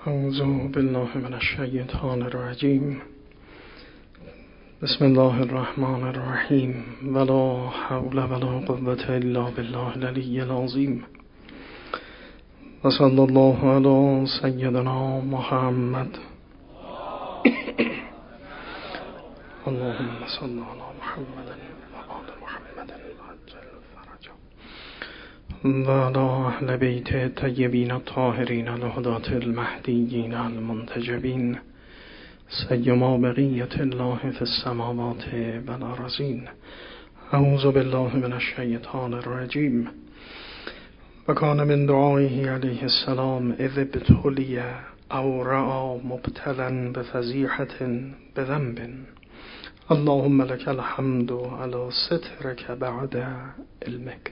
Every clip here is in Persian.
اعوذ بالله من الشیطان الرجیم. بسم الله الرحمن الرحیم. ولا حول ولا قوة الا بالله العلی العظیم. و صلی الله علی سیدنا محمد. اللهم صل علی محمد و آل محمد وعجل فرجهم و علی اهل بیت الطیبین الطاهرین الهداة المهدیین المنتجبین سیما بقیة الله فی السماوات والارضین. اعوذ بالله من الشیطان الرجیم. و کان من دعائه علیه السلام اذ ابتلی او رأى مبتلا بفضیحة بذنب اللهم لك الحمد على سترك بعد علمك.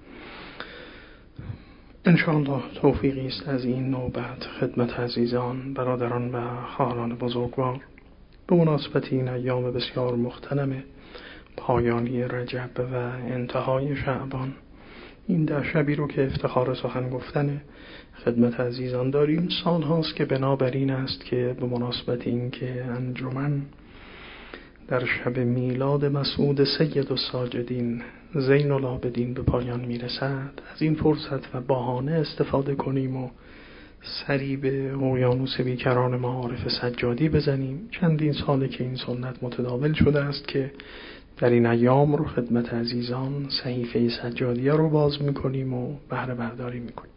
انشاءالله توفیقی است از این نوبت خدمت عزیزان، برادران و خواهران بزرگوار به مناسبت این ایام بسیار مغتنم پایانی رجب و انتهای شعبان، این 10 شبی رو که افتخار سخن گفتن خدمت عزیزان داریم، سال هاست که بنابراین است که به مناسبت این که انجمن در شب میلاد مسعود سید الساجدین زین العابدین به پایان میرسد، از این فرصت و بهانه استفاده کنیم و سری به اقیانوس بیکران معارف سجادی بزنیم. چندین ساله که این سنت متداول شده است که در این ایام رو خدمت عزیزان صحیفه سجادیه رو باز میکنیم و بهره برداری میکنیم.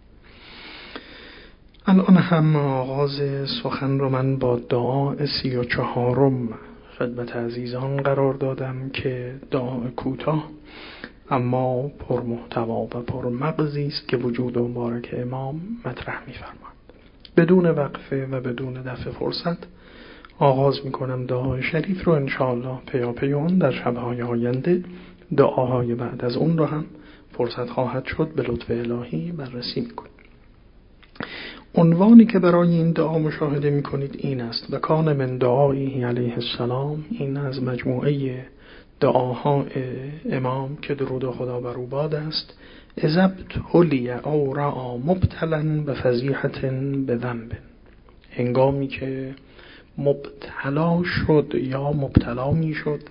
الان هم آغاز سخن رو من با دعا 34 خدمت عزیزان قرار دادم که دعا کوتاه اما پرمحتوا و پرمغزی است که وجود مبارک امام مطرح می‌فرماید. بدون وقفه و بدون دفع فرصت آغاز می‌کنم دعای شریف رو. انشاءالله پیاپی اون در شب‌های آینده دعاهای بعد از اون رو هم فرصت خواهد شد به لطف الهی بررسی می‌کنیم. عنوانی که برای این دعا مشاهده می‌کنید این است: و کان من دعائه علیه السلام. این از مجموعه دعاهای امام که درود خدا بر او باد است. اذا ابتلی او رأى مبتلا بفضیحة بذنب. هنگامی که مبتلا شد یا مبتلا میشد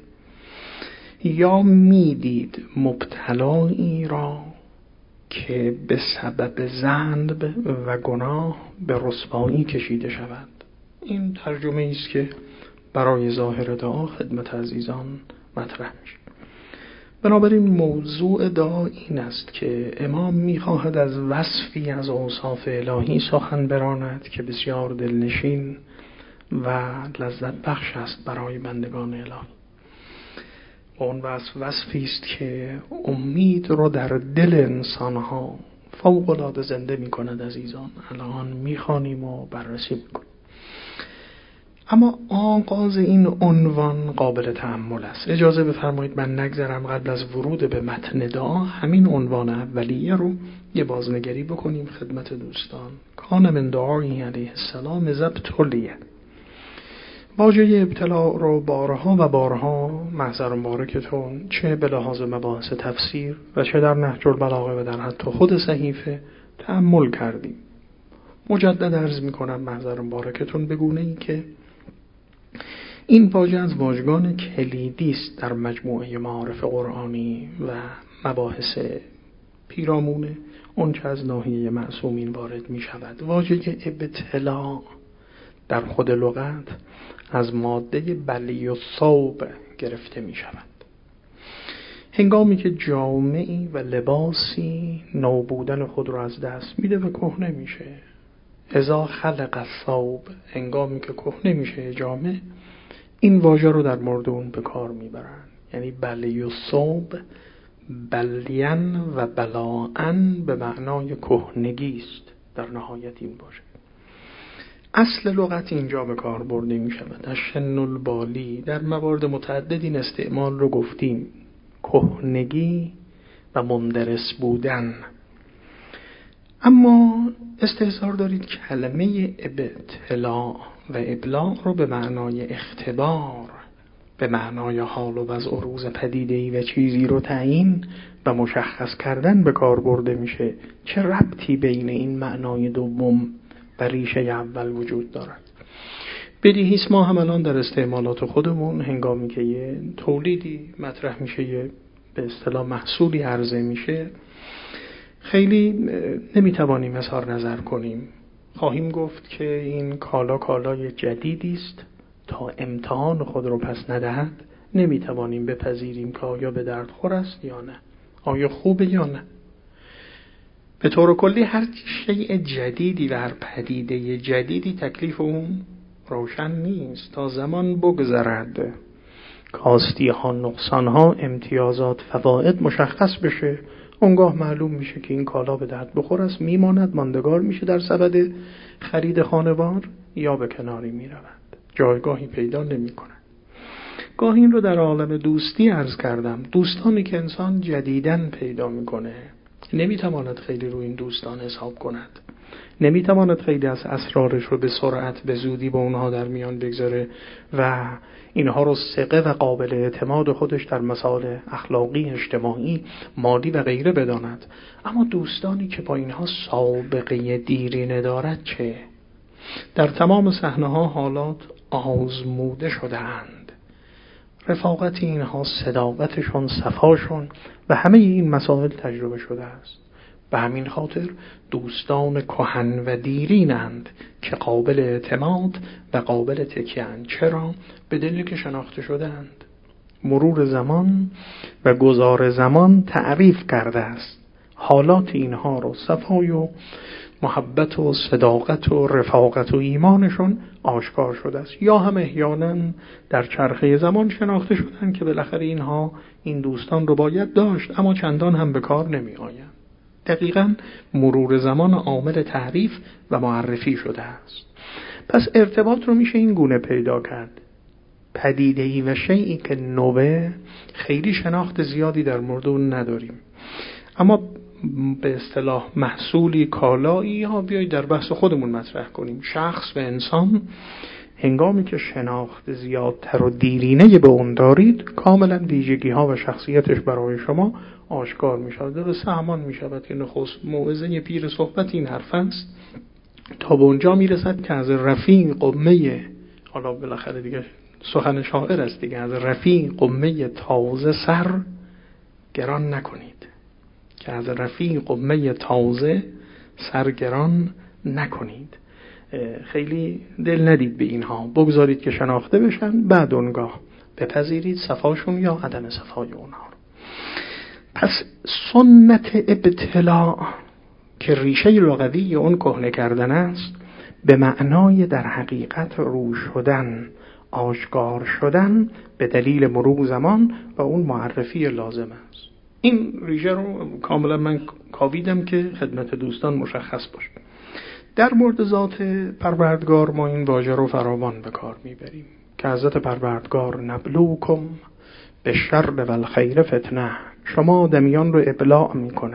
یا میدید مبتلایی را که به سبب ذنب و گناه به رسوایی کشیده شود. این ترجمه است که برای ظاهر دعا خدمت عزیزان مطرح میشه. بنابراین موضوع دعا این است که امام میخواهد از وصفی از اوصاف الهی سخن براند که بسیار دلنشین و لذت بخش است برای بندگان الهی. اون وصفی است که امید رو در دل انسانها فوق العاده زنده می کند. عزیزان الان میخوانیم و بررسی میکنیم. اما آغاز این عنوان قابل تأمل است. اجازه بفرمایید من نگذرم قبل از ورود به متن دعا همین عنوان اولیه رو یه بازنگری بکنیم خدمت دوستان. کان من دعایی علیه السلام ابتلیه. واژه ابتلا رو بارها و بارها محضر مبارکتون چه به لحاظ مباحث تفسیر و چه در نهج البلاغه و در حتی خود صحیفه تأمل کردیم. مجدد عرض میکنم محضر مبارکتون به گونه‌ای که این واژه از واژگان کلیدی است در مجموعه معارف قرآنی و مباحث پیرامون اون چه از ناحیه معصومین وارد می شود. واژه ابتلا در خود لغت از ماده بلی و ثوب گرفته می شود. هنگامی که جامعی و لباسی نوبودن خود را از دست میده و کهنه میشه. اذا خلق الثوب، هنگامی که کهنه میشه جامع، این واژه رو در مورد اون به کار میبرن. یعنی بلی و ثوب بلین و بلاعن به معنای کهنگی است در نهایت این واژه. اصل لغت اینجا به کار برده می شود. اشن البالی در موارد متعدد این استعمال رو گفتیم. کهنگی و مندرس بودن. اما استحضار دارید کلمه ابتلاء و ابلاغ رو به معنای اختبار، به معنای حال و وضع روز پدیده‌ای و چیزی رو تعیین و مشخص کردن به کار برده میشه. چه ربطی بین این معنای دوم و ریشه اول وجود دارد. بدیهی است ما هم الان در استعمالات خودمون هنگامی که یه تولیدی مطرح میشه، یه به اصطلاح محصولی عرضه میشه، خیلی نمیتوانیم اظهار نظر کنیم. خواهیم گفت که این کالای جدیدی است، تا امتحان خود رو پس ندهد نمیتوانیم بپذیریم که آیا به درد خور است یا نه، آیا خوبه یا نه. به طور کلی هر شیء جدیدی و هر پدیده جدیدی تکلیف اون روشن نیست تا زمان بگذرد، کاستی ها، نقصان ها، امتیازات، فواید مشخص بشه، اونگاه معلوم میشه که این کالا به درد بخور است، میماند، ماندگار میشه در سبد خرید خانوار یا به کناری میرود، جایگاهی پیدا نمیکنه. گاهی این رو در عالم دوستی عرض کردم، دوستانی که انسان جدیداً پیدا میکنه نمیتواند خیلی روی این دوستان حساب کند، نمیتواند خیلی از اسرارش رو به سرعت به زودی با اونها در میان بگذاره و اینها رو ثقه و قابل اعتماد خودش در مسائل اخلاقی، اجتماعی، مالی و غیره بداند. اما دوستانی که با اینها سابقه دیرینه دارد چه؟ در تمام صحنه‌ها حالات آزموده شده‌اند، رفاقت اینها، صداقتشون، صفاشون و همه این مسائل تجربه شده است. به همین خاطر دوستان کهن و دیرینند که قابل اعتماد و قابل تکیه‌اند. چرا؟ به دلیل که شناخته شده‌اند. مرور زمان و گذار زمان تعریف کرده است حالات اینها رو، صفای و محبت و صداقت و رفاقت و ایمانشون آشکار شده است. یا هم احیانا در چرخه زمان شناخته شدن که بالاخره اینها این دوستان رو باید داشت اما چندان هم به کار نمی آیند. دقیقاً مرور زمان عامل تعریف و معرفی شده است. پس ارتباط رو میشه این گونه پیدا کرد. پدیده‌ای و شیئی که نوه خیلی شناخت زیادی در مورد اون نداریم، اما به اصطلاح محصولی، کالایی، یا بیایید در بحث خودمون مطرح کنیم، شخص و انسان هنگامی که شناخت زیادتر و دیرینه به اون دارید کاملا ویژگی ها و شخصیتش برای شما آشکار می شود. درسته همان می شود که نخست موعظه پیر صحبت این حرف است تا به اونجا می رسد که از رفیع قمه، حالا بالاخره دیگه سخن شاعر است دیگه، از رفیع قمه تازه سر گران نکنید، که از رفیع قمه تازه سرگران نکنید. خیلی دل ندید به اینها، بگذارید که شناخته بشن، بعد اونگاه بپذیرید صفاشون یا عدم صفای اونها. پس سنت ابتلاع که ریشه لغوی اون کهنه کردن است، به معنای در حقیقت رو شدن، آشکار شدن به دلیل مرور زمان و اون معرفی لازم است. این ریشه رو کاملا من کاویدم که خدمت دوستان مشخص باشه. در مورد ذات پروردگار ما این واژه رو فراوان به کار میبریم که حضرت پروردگار نبلوکم به شر و الخیر فتنه، شما آدمیان رو ابتلاع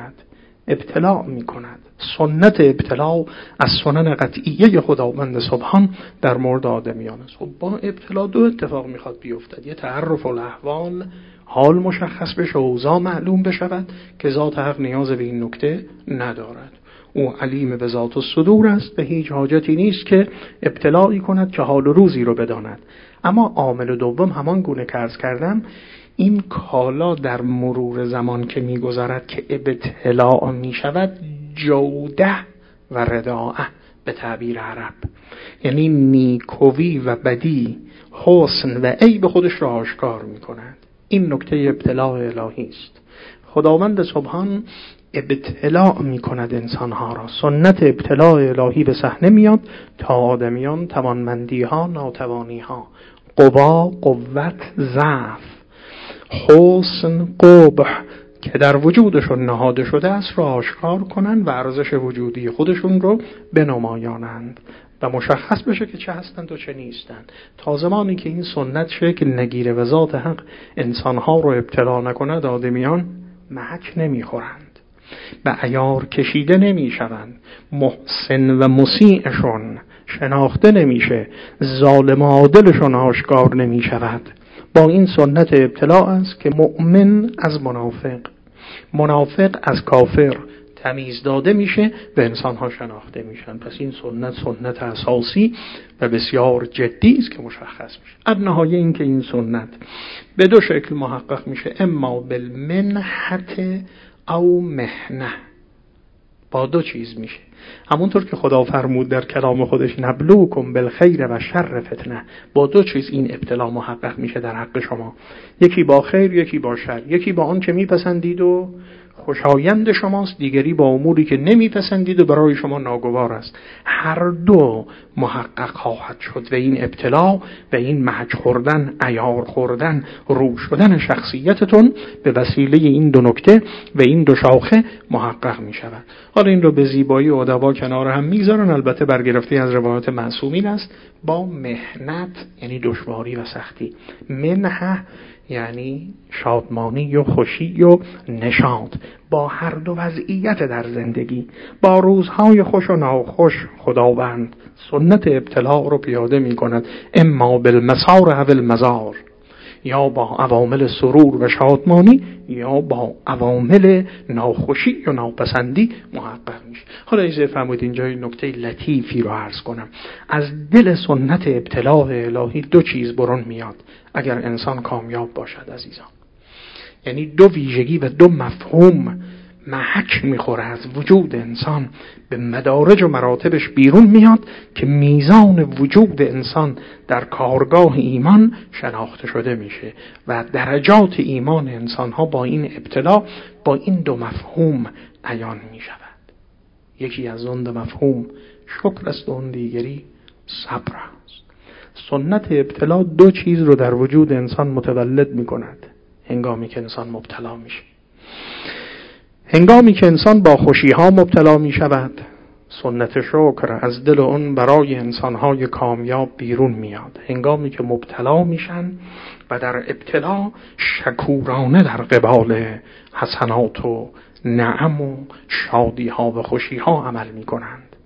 میکند. سنت ابتلاع از سنن قطعیه خداوند سبحان در مورد آدمیان است. خب با ابتلاع دو اتفاق میخواد بیفتد، یه تعرف الاحوال، حال مشخص بشه، اوضاع معلوم بشود که ذات حق نیاز به این نکته ندارد، او علیم به ذات الصدور است، به هیچ حاجتی نیست که ابتلاعی کند که حال و روزی رو بداند. اما عامل دوم همان گونه که عرض کردم، این کالا در مرور زمان که میگذرد که ابتلاع میشود، جوده و رداعه به تعبیر عرب، یعنی نیکویی و بدی، حسن و عیب خودش را آشکار میکند. این نکته ابتلاع الهی است. خداوند سبحان ابتلاع میکند انسانها را، سنت ابتلاع الهی به صحنه میاد تا آدمیان توانمندی ها، ناتوانی ها، قوا، قوت، ضعف، حسن، قبح که در وجودشون نهاده شده است را آشکار کنند و ارزش وجودی خودشون رو بنمایانند و مشخص بشه که چه هستند و چه نیستند. تا زمانی که این سنت شکل نگیره و ذات حق انسانها رو ابتلا نکند، آدمیان محک نمیخورند، به عیار کشیده نمیشوند، محسن و مسیعشون شناخته نمیشه، ظالم و عادلشون آشکار نمیشود. با این سنت ابتلاع است که مؤمن از منافق، منافق از کافر تمیز داده میشه و انسانها شناخته میشن. پس این سنت اساسی و بسیار جدی است که مشخص میشه. النهایه این که این سنت به دو شکل محقق میشه، اما بالمنحت او محنه، با دو چیز میشه. همونطور که خدا فرمود در کلام خودش نبلوکم بالخیر و شر فتنه، با دو چیز این ابتلا محقق میشه در حق شما، یکی با خیر یکی با شر، یکی با آن که میپسندید و خوشایند شماست، دیگری با اموری که نمیپسندید و برای شما ناگوار است. هر دو محقق خواهد شد و این ابتلا و این محک خوردن، عیار خوردن، رو شدن شخصیتتون به وسیله این دو نکته و این دو شاخه محقق می شود. حالا این رو به زیبایی و ادبا کنار هم میگذارن، البته برگرفته از روایات معصومین است. با محنت یعنی دشواری و سختی، منحه یعنی شادمانی و خوشی و نشاط، با هر دو وضعیت در زندگی، با روزهای خوش و ناخوش خداوند سنت ابتلا رو پیاده می کند، اما بالمسار و المزار، یا با عوامل سرور و شادمانی یا با عوامل ناخوشی و ناپسندی محقق میشه. حالا اجازه فرمایید اینجا نکته لطیفی رو عرض کنم. از دل سنت ابتلا الهی دو چیز برون میاد اگر انسان کامیاب باشد عزیزان، یعنی دو ویژگی و دو مفهوم محک میخوره از وجود انسان، به مدارج و مراتبش بیرون میاد که میزان وجود انسان در کارگاه ایمان شناخته شده میشه و درجات ایمان انسان ها با این ابتلا، با این دو مفهوم عیان میشود. یکی از اون دو مفهوم شکر است و اون دیگری صبر است. سنت ابتلا دو چیز رو در وجود انسان متولد میکند هنگامی که انسان مبتلا میشه. هنگامی که انسان با خوشی‌ها مبتلا می شود، سنت شکر از دل اون برای انسان‌های کامیاب بیرون میاد. هنگامی که مبتلا میشن و در ابتلا شکورانه در قبال حسنات و نعم و شادی‌ها و خوشی‌ها عمل می کنند،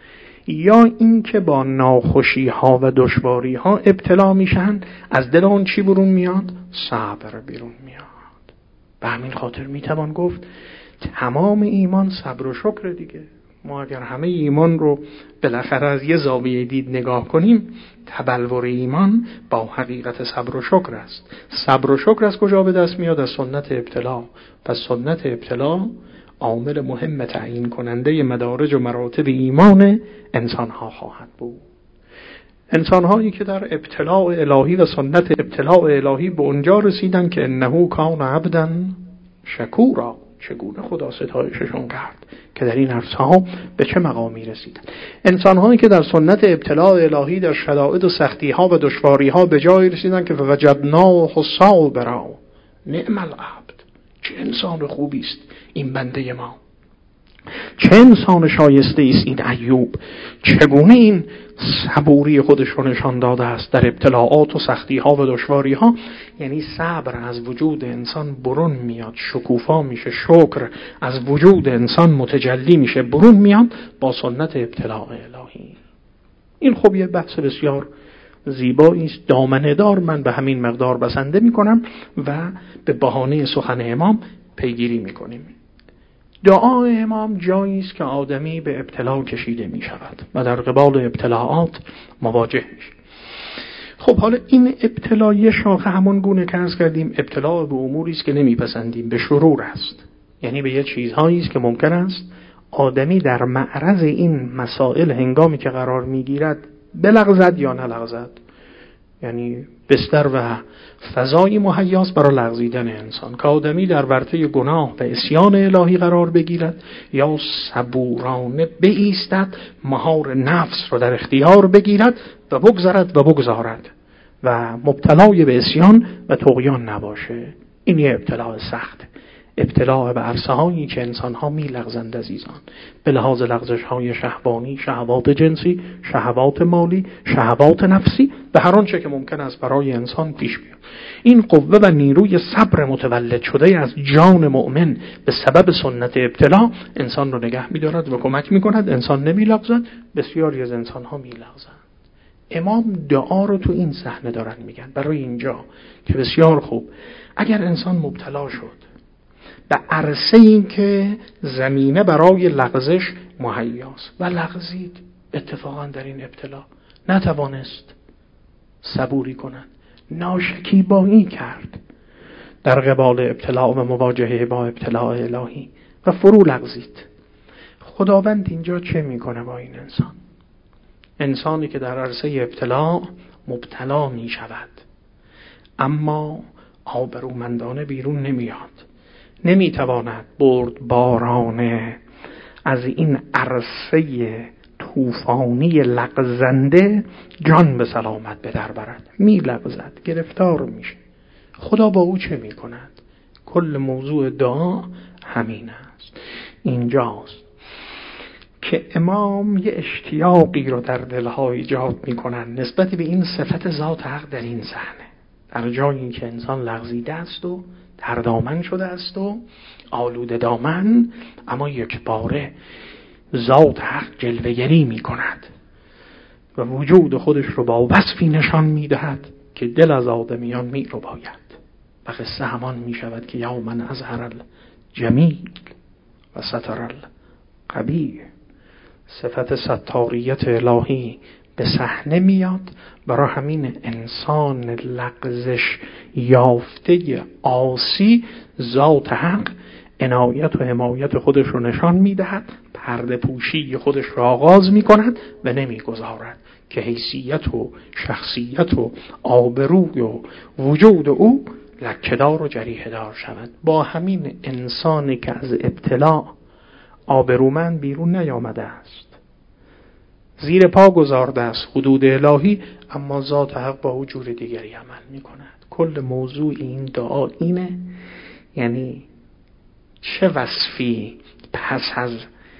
یا اینکه با ناخوشی‌ها و دشواری‌ها ابتلا میشن، از دل اون چی بیرون میاد؟ صبر بیرون میاد. به همین خاطر میتوان گفت تمام ایمان صبر و شکر دیگه. ما اگر همه ایمان رو بالاخره از یه زاویه دید نگاه کنیم، تبلور ایمان با حقیقت صبر و شکر است. صبر و شکر از کجا به دست میاد؟ از سنت ابتلا. پس سنت ابتلا عامل مهم تعیین کننده مدارج و مراتب ایمان انسانها خواهد بود. انسانهایی که در ابتلاء الهی و سنت ابتلاء الهی به اونجا رسیدن که انه کان عبدا شکورا، چگونه خدا ستایششون کرد که در این عرصه‌ها به چه مقامی رسیدن. انسان‌هایی که در سنت ابتلاء الهی در شدائد و سختی‌ها و دشواری‌ها به جای رسیدن که فوجدناه صابرا نعم العبد، چه انسان خوبی است این بنده ما، چه انسان شایسته است این ایوب، چگونه این صبوری خودش رو نشان داده است در ابتلاعات و سختی‌ها و دشواری‌ها. یعنی صبر از وجود انسان برون میاد، شکوفا میشه، شکر از وجود انسان متجلی میشه، برون میاد با سنت ابتلاء الهی. این خب یه بحث بسیار زیبایی است، دامنه‌دار. من به همین مقدار بسنده میکنم و به بهانه سخن امام پیگیری میکنیم. دعا امام جایی است که آدمی به ابتلا کشیده می شود و در قبال ابتلاعات مواجه میشه. خب حالا این ابتلا یه شاخه همون گونه که عرض کردیم ابتلا به اموری است که نمیپسندیم، به شرور است، یعنی به یه چیزهایی است که ممکن است آدمی در معرض این مسائل هنگامی که قرار میگیرد بلغزد یا نلغزد. یعنی بستر و فضای مهیاس برای لغزیدن انسان که آدمی در ورطه گناه و عصیان الهی قرار بگیرد یا صبورانه بایستد، مهار نفس رو در اختیار بگیرد و بگذرد و بگذارد و مبتلای به عصیان و طغیان نباشه. این یه ابتلاء سخت، ابتلاء به عرصه‌هایی که انسان‌ها می‌لغزند عزیزان، به لحاظ لغزش‌های شهوانی، شهوات جنسی، شهوات مالی، شهوات نفسی، به هر آنچه که ممکن است برای انسان پیش بیاد. این قوه و نیروی صبر متولد شده از جان مؤمن به سبب سنت ابتلا انسان رو نگه می‌دارد و کمک می‌کند انسان نمی‌لغزد. بسیاری از انسان‌ها می‌لغزند. امام دعا رو تو این صحنه دارن میگن برای اینجا که بسیار خوب، اگر انسان مبتلا شد به عرصه‌ای که زمینه برای لغزش مهیاست و لغزید. اتفاقا در این ابتلا نتوانست صبوری کند، ناشکیبایی کرد در قبال ابتلا و مواجهه با ابتلاء الهی و فرو لغزید. خداوند اینجا چه میکنه با این انسان؟ انسانی که در عرصه ابتلا مبتلا می شود اما آبرومندانه بیرون نمیاد، نمیتواند بردبارانه از این عرصه طوفانی لغزنده جان به سلامت به در برد. می لغزد، گرفتار میشه. خدا با او چه می کند؟ کل موضوع دعا همین است. اینجاست که امام یه اشتیاقی رو در دلها ایجاد می کنن نسبت به این صفت ذات حق در این صحنه، در جایی که انسان لغزیده است و تردامن شده است و آلوده دامن، اما یک باره ذات حق جلوه‌گری می کند و وجود خودش رو با وصفی نشان می دهد که دل از آدمیان می رو باید. و قصه همان می شود که یوما اظهر الجمیل و ستر القبیح. صفت ستاریت الهی به صحنه میاد. برای همین انسان لغزش یافته عاصی ذات حق عنایت و حمایت خودش رو نشان میدهد، پرده پوشی خودش را آغاز میکند و نمیگذارد که حیثیت و شخصیت و آبروی و وجود او لکه‌دار و جریحه‌دار شود. با همین انسانی که از ابتلا آبرومند بیرون نیامده است، زیر پا گذارده است حدود الهی، اما ذات حق با جور دیگری عمل میکند. کل موضوع این دعا اینه، یعنی چه وصفی پس از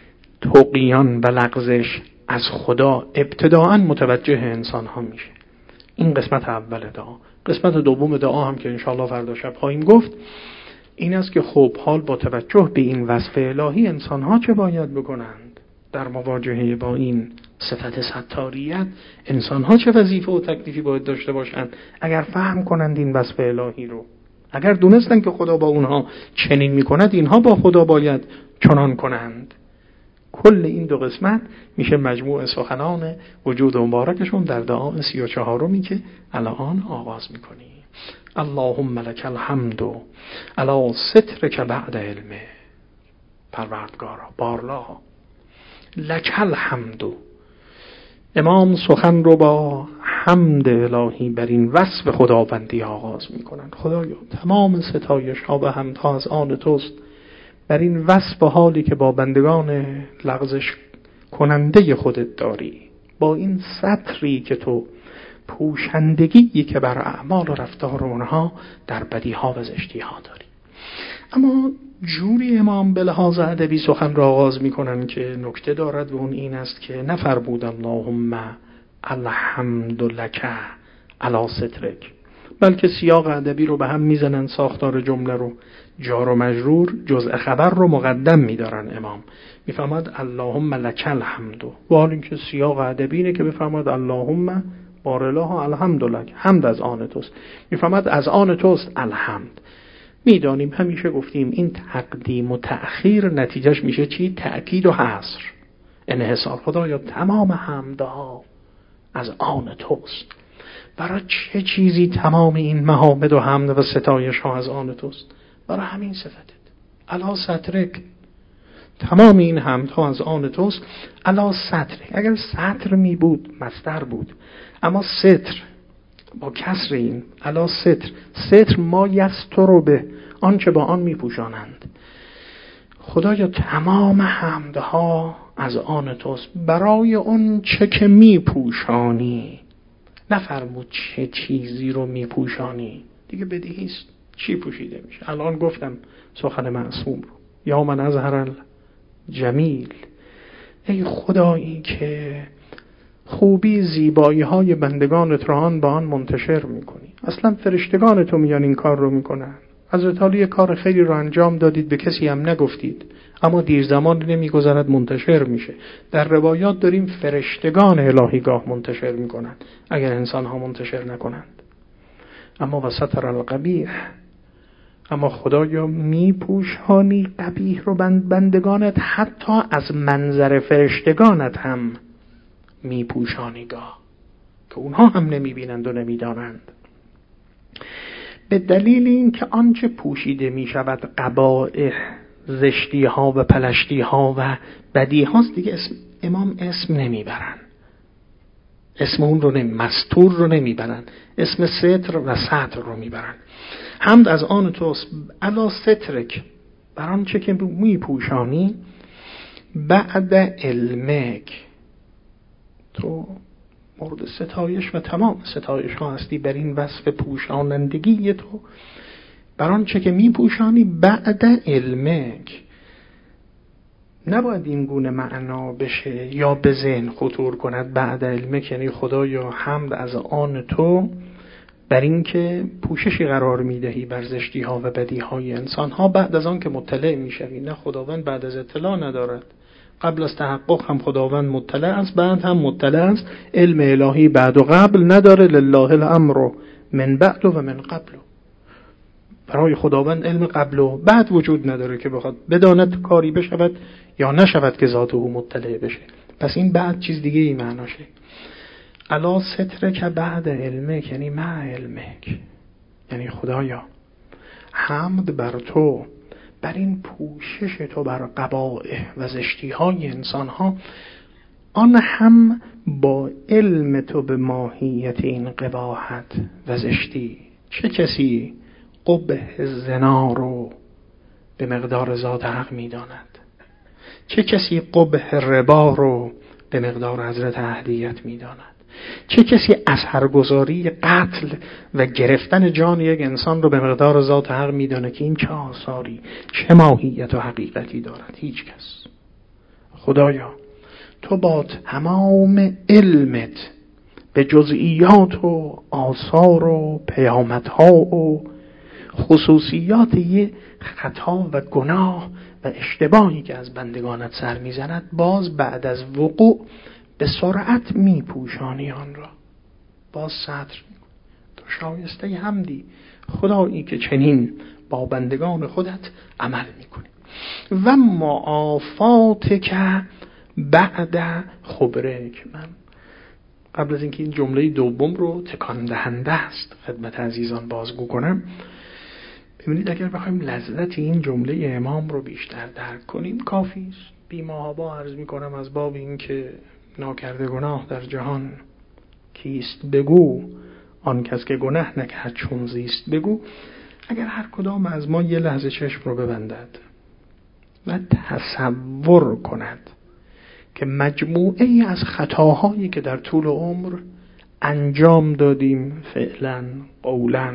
طغیان و لغزش از خدا ابتداعاً متوجه انسان ها میشه. این قسمت اول دعا. قسمت دوم دعا هم که انشاءالله فردا شب خواهیم گفت این است که خب حال با توجه به این وصف الهی انسان ها چه باید بکنند در مواجهه با این صفت ستاریت؟ انسان ها چه وظیفه و تکلیفی باید داشته باشند اگر فهم کنند این وصف الهی رو، اگر دونستن که خدا با اونها چنین میکند، اینها با خدا باید چنان کنند. کل این دو قسمت میشه مجموع سخنان وجود مبارکشون در دعا 34 که الان آغاز میکنیم. اللهم لک الحمد علی سترک بعد علمه. پروردگارا بارلا لک الحمد. امام سخن رو با حمد الهی بر این وصف خداوندی آغاز میکنن. خدایا تمام ستایش ها و حمدها از آن توست بر این وصف حالی که با بندگان لغزش کننده خودت داری، با این ستری که تو پوشندگی که بر اعمال و رفتار اونها در بدیها و زشتیها داری. اما جوری امام به لحاظ ادبی سخن را آغاز میکنن که نکته دارد و اون این است که نفرمود اللهم الحمد لک علی سترک، بلکه سیاق ادبی رو به هم میزنن، ساختار جمله رو جار و مجرور جزء خبر رو مقدم میدارن. امام میفهمد اللهم لک الحمد، و حال اینکه سیاق ادبی اینه که بفهمد اللهم بار الله الحمد لک، حمد از آن توست. میفهمد از آن توست الحمد. میدانیم همیشه گفتیم این تقدیم و تأخیر نتیجهش میشه چی؟ تأکید و حصر، انحصار. خدایا تمام حمدها از آن توست. برای چه چیزی تمام این محامد و حمد و ستایش ها از آن توست؟ برای همین صفتت علا سترک. تمام این حمدها از آن توست علا سترک. اگر ستر می بود مصدر بود، اما ستر با کسر این علا ستر، ستر ما یستر به آنچه با آن می پوشانند. خدایا تمام حمدها از آن توست برای اون چه که می پوشانی. نفرمود چه چیزی رو می پوشانی، دیگه بدیهیست چی پوشیده میشه. الان گفتم سخن معصوم رو، یا من اظهر الجمیل. ای خدایی که خوبی زیبایی های بندگانت رو با آن منتشر میکنی. اصلا فرشتگان تو میان این کار رو میکنن. حضرت علی کار خیلی رو انجام دادید، به کسی هم نگفتید، اما دیر زمان نمیگذرد منتشر میشه. در روایات داریم فرشتگان الهی گاه منتشر میکنن اگر انسان ها منتشر نکنند. اما و ستر القبیح، اما خدایا میپوشانی قبیح رو بندگانت، حتی از منظر فرشتگانت هم میپوشانی گاه که اونها هم نمیبینند و نمیدانند. به دلیل اینکه آنچه پوشیده میشود قبائح، زشتی ها و پلشتی ها و بدی هاست، دیگه امام اسم نمیبرن، اسم اون رو مستور رو نمیبرن، اسم ستر و سطر رو میبرن. حمد از آن توست علا سترک، بر آنچه که میپوشانی، بعد علمک، تو مورد ستایش و تمام ستایش ها هستی بر این وصف پوشانندگی تو، بر آنچه که میپوشانی بعد علمک. نباید این گونه معنا بشه یا به ذهن خطور کند بعد علمک، یعنی خدایا حمد از آن تو بر این که پوششی قرار میدهی بر زشتی ها و بدی های انسان ها بعد از آن که مطلع میشوی. نه، خداوند بعد از اطلاع ندارد، قبل از تحقق هم خداوند مطلع است، بعد هم مطلع است. علم الهی بعد و قبل نداره، لله الامر من بعد و من قبل. برای خداوند علم قبل و بعد وجود نداره که بخواد بداند کاری بشود یا نشود که ذاته مطلع بشه. پس این بعد چیز دیگه ای معناشه. علا سترک بعد علمک، یعنی مع علمک، یعنی خدایا حمد بر تو، بر این پوشش تو بر قبائح و زشتی های انسان ها، آن هم با علم تو به ماهیت این قباحت و زشتی. چه کسی قبح زنا رو به مقدار ذات حق می داند؟ چه کسی قبح ربا رو به مقدار حضرت اهدیت می داند؟ چه کسی اثرگذاری قتل و گرفتن جان یک انسان رو به مقدار ذات حق می داند که این چه آثاری، چه ماهیت و حقیقتی دارد؟ هیچ کس. خدایا تو با تمام علمت به جزئیات و آثار و پیامدها و خصوصیات یه خطا و گناه و اشتباهی که از بندگانت سر میزند، باز بعد از وقوع به سرعت میپوشانی آن را، باز ستر. تو شایسته حمدی خدایی که چنین با بندگان خودت عمل میکنی. و معافات که بعد خبرک، من قبل از اینکه این جمله دوم رو تکان دهنده است خدمت عزیزان بازگو کنم، ببینید اگر بخوایم لذت این جمله امام رو بیشتر درک کنیم کافی است. بی‌محابا عرض میکنم از باب این که ناکرده گناه در جهان کیست بگو، آن کس که گناه نکرد چون زیست بگو. اگر هر کدام از ما یه لحظه چشم رو ببندد و تصور کند که مجموعه ای از خطاهایی که در طول عمر انجام دادیم، فعلا، قولا،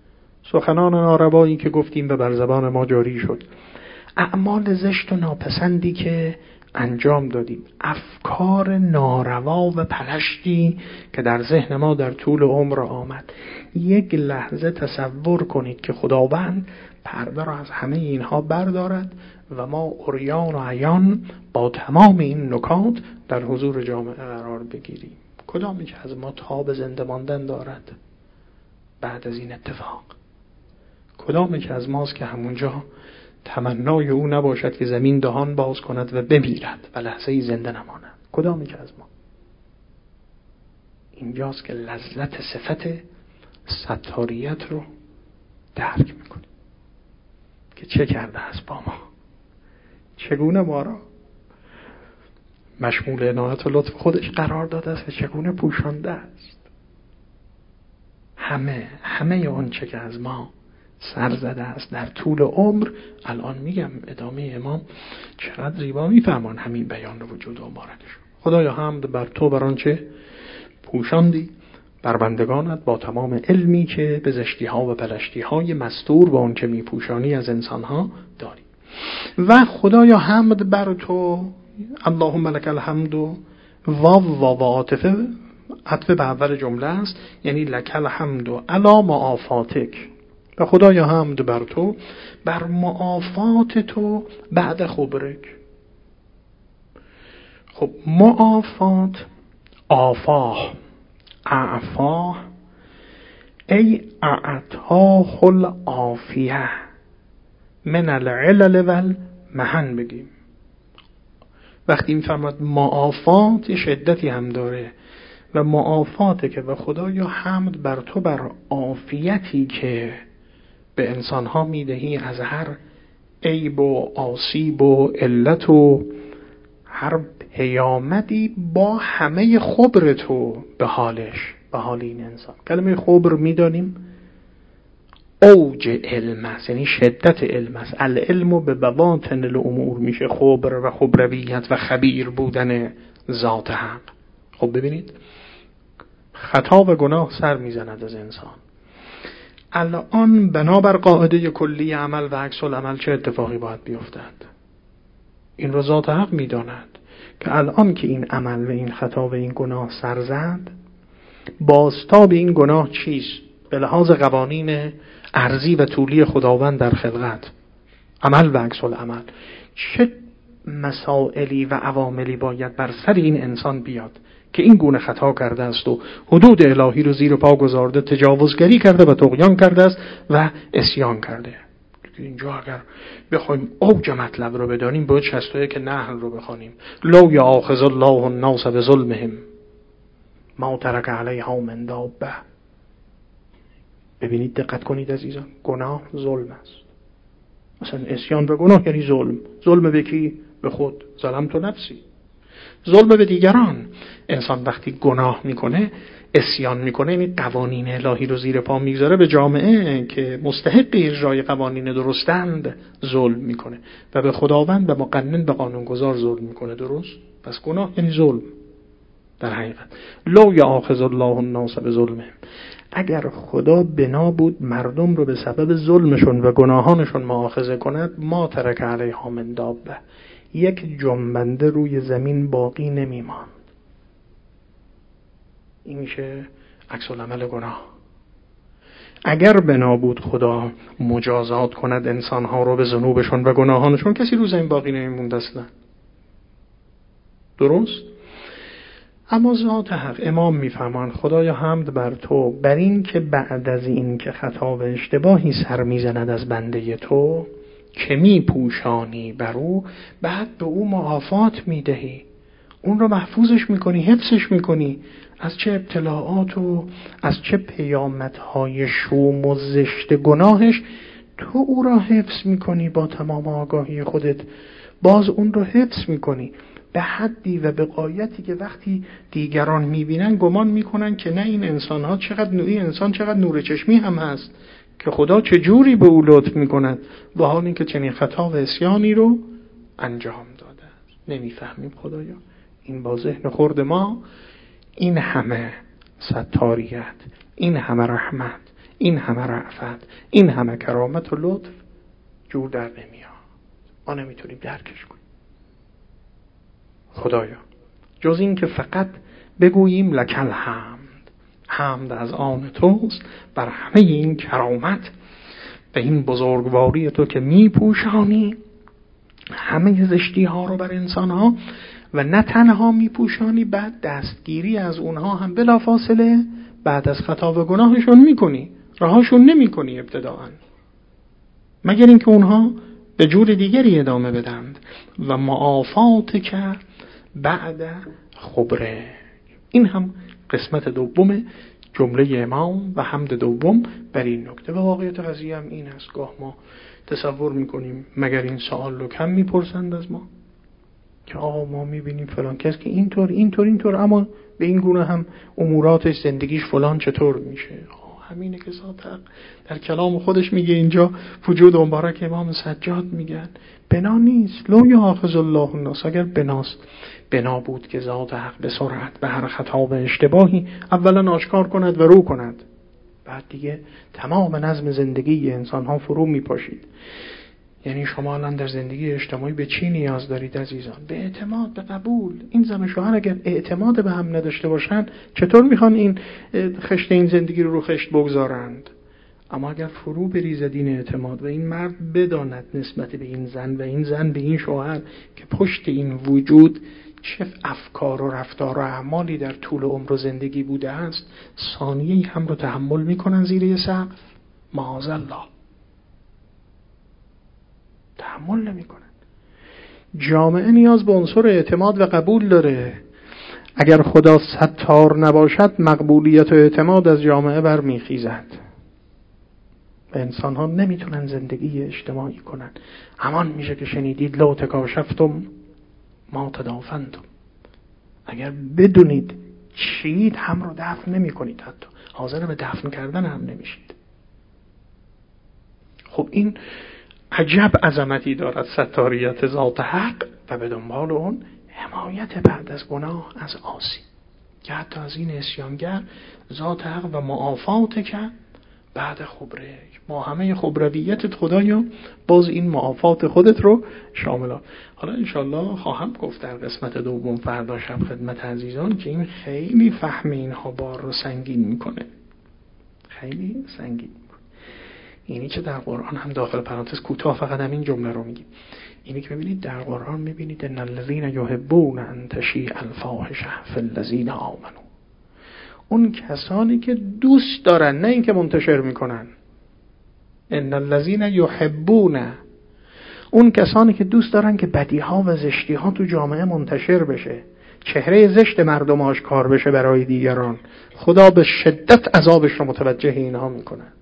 سخنان ناروایی که گفتیم و بر زبان ما جاری شد، اعمال زشت و ناپسندی که انجام دادیم، افکار ناروا و پلشتی که در ذهن ما در طول عمر آمد، یک لحظه تصور کنید که خداوند پرده را از همه اینها بردارد و ما عریان و عیان با تمام این نکات در حضور جامعه قرار بگیریم. کدامی که از ما تاب زنده ماندن دارد بعد از این اتفاق؟ کدامی که از ماست که همونجا تمنای او نباشد که زمین دهان باز کند و بمیرد و لحظه‌ای زنده نماند؟ کدامی که از ما؟ اینجاست که لذت صفت ستاریت رو درک میکنیم که چه کرده است با ما، چگونه ما را مشمول عنایت و لطف خودش قرار داده است و چگونه پوشانده است. همه اون چه که از ما سر زده است در طول عمر، الان میگم ادامه امام چقدر زیبا میفرمان همین بیان رو وجود و مبارکش. خدایا حمد بر تو بر آنچه پوشاندی بر بندگانت با تمام علمی که به زشتی ها و پلشتی های مستور با آنچه میپوشانی از انسان ها داری. و خدایا حمد بر تو، اللهم لک الحمد، واو عطف به اول جمله است، یعنی لک الحمد علی معافاتک. و خدایا حمد بر تو بر معافات تو بعد خبرک. خب معافات، آفاه، اعفاه، ای اعطاه العافیه، من العلل والمحن بگیم. وقتی میفرماد معافات شدتی هم داره و معافاته که و خدایا حمد بر تو بر عافیتی که به انسانها میدهی از هر عیب و آسیب و علت و هر پیامدی با همه خبر تو به حالش، به حال این انسان. کلمه خبر میدانیم اوج علم است، یعنی شدت علم است. العلم به بواطن الامور میشه خبر و خبرویت و خبیر بودن ذات حق. خب ببینید خطا و گناه سر میزند از انسان. الان بنابر قاعده کلی عمل و عکس العمل چه اتفاقی باید بیفتد؟ این را ذات حق میداند که الان که این عمل و این خطا و این گناه سر زد، بازتاب این گناه چیست؟ به لحاظ قوانین ارضی و طولی خداوند در خلقت، عمل و عکس العمل، چه مسائلی و عواملی باید بر سر این انسان بیاد که این گونه خطا کرده است و حدود الهی رو زیر پا گذارده، تجاوزگری کرده و طغیان کرده است و عصیان کرده. اینجا اگر بخوایم اوج مطلب رو بدانیم باید 61 نحل رو بخوانیم. لو یاخذ الله الناس بظلمهم ما ترک علیها من دابه. ببینید دقت کنید عزیزان، گناه ظلم است. مثلا عصیان به گناه یعنی ظلم. ظلم به کی؟ به خود. ظلمت نفسی. ظلم به دیگران. انسان وقتی گناه میکنه، عصیان میکنه، یعنی قوانین الهی رو زیر پا میگذاره، به جامعه که مستحق اجرای قوانین درستند ظلم میکنه و به خداوند و مقنن به قانونگذار ظلم میکنه. درست؟ پس گناه یعنی ظلم در حقیقت. لو یاخذ الله الناس بظلمهم، اگر خدا بنا بود مردم رو به سبب ظلمشون و گناهانشون مؤاخذه کند، ما ترک علیها من دابه، یک جنبنده روی زمین باقی نمیماند. این میشه عکس العمل گناه. اگر بنا بود خدا مجازات کند انسانها رو به ذنوبشون و گناهانشون، کسی رو زمین باقی نمیموند اصلا. درست؟ اما ذات حق امام میفهمان خدایا حمد بر تو بر این که بعد از این که خطا و اشتباهی سر میزند از بنده تو که میپوشانی بر او، بعد به او معافات میدهی، اون رو محفوظش میکنی، حفظش میکنی از چه ابتلاعات و از چه پیامدهای شوم و زشت گناهش. تو او را حفظ میکنی با تمام آگاهی خودت، باز اون رو حفظ میکنی به حدی و به غایتی که وقتی دیگران میبینن گمان میکنن که نه این انسان ها چقدر نوعی انسان، چقدر نور چشمی هم هست که خدا چجوری به او لطف میکند، با حال اینکه چنین خطا و عصیانی رو انجام داده. نمیفهمیم خدایا. این با ذهن خرد ما این همه ستاریت، این همه رحمت، این همه رأفت، این همه کرامت و لطف جور در نمیاد. ما نمیتونیم درکش کنیم. خدایا جز این که فقط بگوییم لکل حمد، حمد از آن توست بر همه این کرامت و این بزرگواری تو که میپوشانی همه زشتی ها رو بر انسان ها و نه تنها میپوشانی، بعد دستگیری از اونها هم بلافاصله بعد از خطا و گناهشون میکنی، رهاشون نمیکنی ابتداءً، مگر اینکه اونها به جور دیگری ادامه بدند. و معافات که بعد خبره. این هم قسمت دوم جمله امام و حمد دوم بر این نکته. و واقعیت قضیه هم این است، گاه ما تصور میکنیم مگر این سوال رو کم میپرسند از ما که آقا ما میبینیم فلان کس که اینطور اما به این گونه هم اموراتش زندگیش فلان چطور میشه. همینه که ذات حق در کلام خودش میگه. اینجا وجود مبارک امام سجاد میگن بنا نیست. لو یاخذ الله الناس، اگر بناست، بنا بود که ذات حق به سرعت به هر خطا و اشتباهی اولا آشکار کند و رو کند، بعد دیگه تمام نظم زندگی انسان ها فرو میپاشید. یعنی شما الان در زندگی اجتماعی به چی نیاز دارید عزیزان؟ به اعتماد، به قبول. این زن و شوهر اگر اعتماد به هم نداشته باشن چطور میخوان این خشت این زندگی رو خشت بگذارند؟ اما اگر فرو بریزد این اعتماد و این مرد بداند نسبت به این زن و این زن به این شوهر که پشت این وجود چه افکار و رفتار و اعمالی در طول عمر و زندگی بوده است، ثانیه‌ای هم رو تحمل میکنن زیر یه سقف، معاذ الله. تحمل نمیکنن. جامعه نیاز به عنصر اعتماد و قبول داره. اگر خدا ستار نباشد مقبولیت و اعتماد از جامعه برمیخیزد و انسان ها نمیتونن زندگی اجتماعی کنن. همان میشه که شنیدید لو تکاشفتم ما تدافنتم. اگر بدونید چیید هم رو دفن نمی کنید، حتی حاضر به دفن کردن هم نمیشید. خب این عجب عظمتی دارد ستاریت ذات حق و به دنبال اون حمایت بعد از گناه از عاصی، که حتی از این عصیانگر ذات حق و معافات که بعد خبره با همه خبرویتت خدایا باز این معافات خودت رو شامل. حالا انشالله خواهم گفت در قسمت دوم فردا شب خدمت عزیزان که این خیلی فهم اینها بار رو سنگین میکنه، خیلی سنگین میکنه. اینی که در قرآن هم داخل پرانتز کوتاه فقط همین جمله رو میگیم، اینی که ببینید در قرآن میبینید ان الذین یحبون ان تشیع الفاحشه فی الذین آمنوا، اون کسانی که دوست دارن، نه اینکه منتشر میکنن. ان الذین یحبون، اون کسانی که دوست دارن که بدیها و زشتیها تو جامعه منتشر بشه، چهره زشت مردم آشکار بشه برای دیگران، خدا به شدت عذابش رو متوجه اینها میکنند.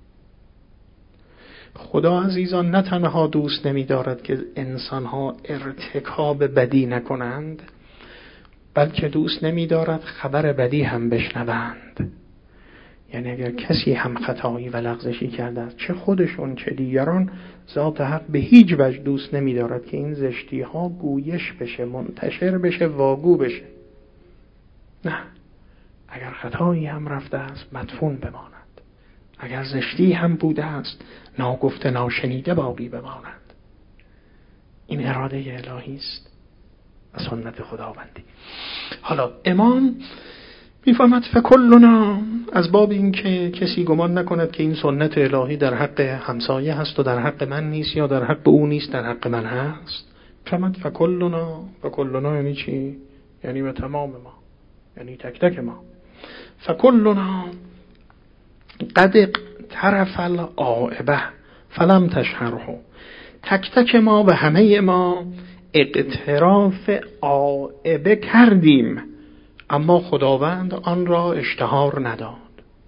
خدا عزیزان نه تنها دوست نمی‌دارد که انسان‌ها ارتکاب بدی نکنند، بلکه دوست نمی‌دارد خبر بدی هم بشنوند. یعنی اگر کسی هم خطایی و لغزشی کرده است، چه خودشون چه دیگران، ذات حق به هیچ وجه دوست نمی‌دارد که این زشتی‌ها گویش بشه، منتشر بشه، واگو بشه. نه، اگر خطایی هم رفته است مدفون بماند، اگر زشتی هم بوده است ناگفته ناشنیده باقی بماند. این اراده الهی است و سنت خداوندی. حالا امام میفهمد فکلنا، از باب این که کسی گمان نکند که این سنت الهی در حق همسایه هست و در حق من نیست، یا در حق او نیست در حق من هست. فهمد فکلنا، فکلنا یعنی چی؟ یعنی به تمام ما، یعنی تک تک ما. فکلنا قد طرف العائبه فلم تشهره، تک تک ما و همه ما اقتراف عائبه کردیم اما خداوند آن را اشتهار نداد.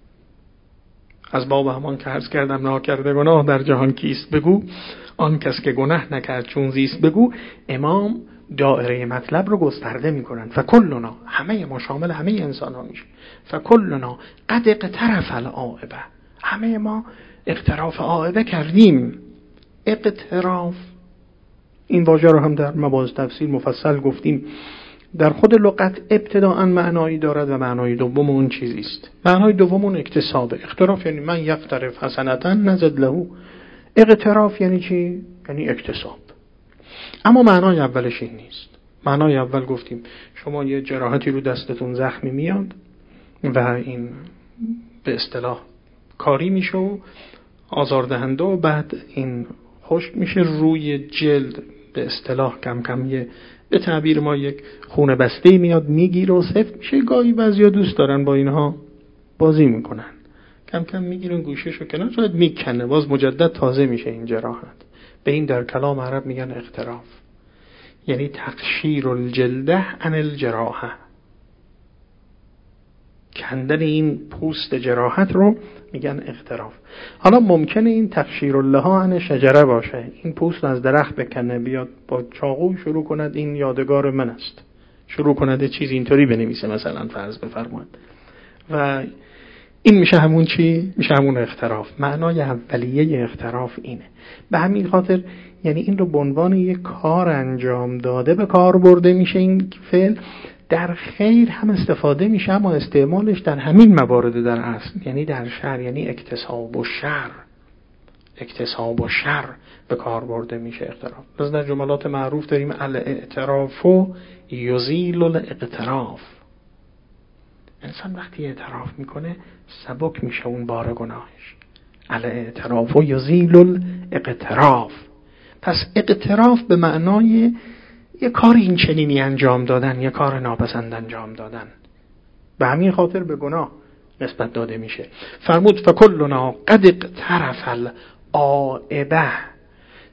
از باب همان که عرض کردم ناکرده گناه در جهان کیست بگو، آن کس که گناه نکرد چون زیست بگو. امام دایره مطلب رو گسترده میکنن. فکلنا، همه ما، شامل همه انسان ها میشه. فکلنا قد اقترف العائبه، همه ما اقتراف عائبه کردیم. اقتراف، این واژه رو هم در مباحث تفسیر مفصل گفتیم. در خود لغت ابتداءً معنایی دارد و معنای دوم اون چیزی است. معنای دوم اون اکتسابه. اقتراف یعنی من یقترف حسنةً نزد له. اقتراف یعنی چی؟ یعنی اکتساب. اما معنای اولش این نیست. معنای اول گفتیم شما یه جراحتی رو دستتون زخمی میاد و این به اصطلاح کاری میشه و آزاردهنده و بعد این خشک میشه روی جلد، به اصطلاح کم کم یه به تعبیر ما یک خونه بسته میاد میگیره و سفت میشه. گاهی بعضیا دوست دارن با اینها بازی میکنن، کم کم میگیرن گوشهشو کنار، شاید میکنه، باز مجدد تازه میشه این جراحت. به این در کلام عرب میگن اقتراف، یعنی تقشیر الجلده عن الجراحه، کندن این پوست جراحت رو میگن اقتراف. حالا ممکنه این تقشیر اللها عن شجره باشه، این پوست از درخت بکنه، بیاد با چاقو شروع کند این یادگار من است، شروع کند چیز اینطوری بنویسه مثلا، فرض بفرمایید، و این میشه همون چی؟ میشه همون اقتراف. معنای اولیه اقتراف اینه. به همین خاطر یعنی این رو به عنوان یک کار انجام داده به کار برده میشه. این فعل در خیر هم استفاده میشه، اما استعمالش در همین موارد در اصل یعنی در شر، یعنی اکتساب و شر، اکتساب و شر به کار برده میشه اقتراف. پس در جملات معروف داریم الاعتراف یزیل الاقتراف. انسان وقتی اعتراف میکنه سبک میشه اون بار گناهش. الاعتراف یزیل الاقتراف. پس اقتراف به معنای یه کار این چنینی انجام دادن، یه کار ناپسند انجام دادن، به همین خاطر به گناه نسبت داده میشه. فرمود فکلنا قد اقترف العائبه،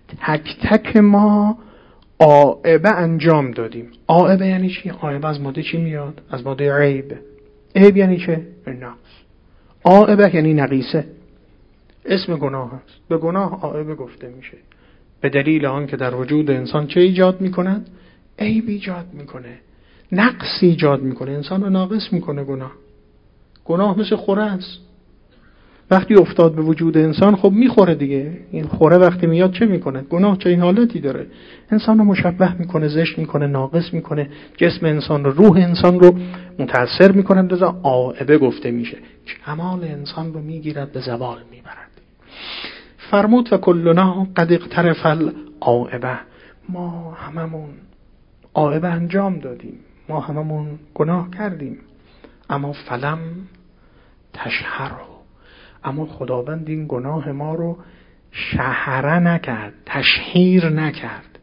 تک تک ما عائبه انجام دادیم. عائبه یعنی چی؟ عائبه از ماده چی میاد؟ از ماده عیب. عیب یعنی چه؟ نقص. عائبه یعنی نقیصه، اسم گناه هست. به گناه عائبه گفته میشه به دلیل آن که در وجود انسان چه ایجاد میکند؟ عیب ایجاد میکنه، نقص ایجاد میکنه، انسان رو ناقص میکنه. گناه مثل خوره است. وقتی افتاد به وجود انسان خب میخوره دیگه. این خوره وقتی میاد چه میکنه؟ گناه چه این حالتی داره؟ انسان رو مشبه میکنه، زشت میکنه، ناقص میکنه، جسم انسان رو، روح انسان رو متاثر میکنه. لذا عائبه گفته میشه. کمال انسان رو میگیرد، به زوال میبرد. فرمود و کلنا قد اقترف العائبه. ما هممون عائبه انجام دادیم، ما هممون گناه کردیم. اما فلم تشهره، اما خداوند این گناه ما رو شهره نکرد، تشهیر نکرد.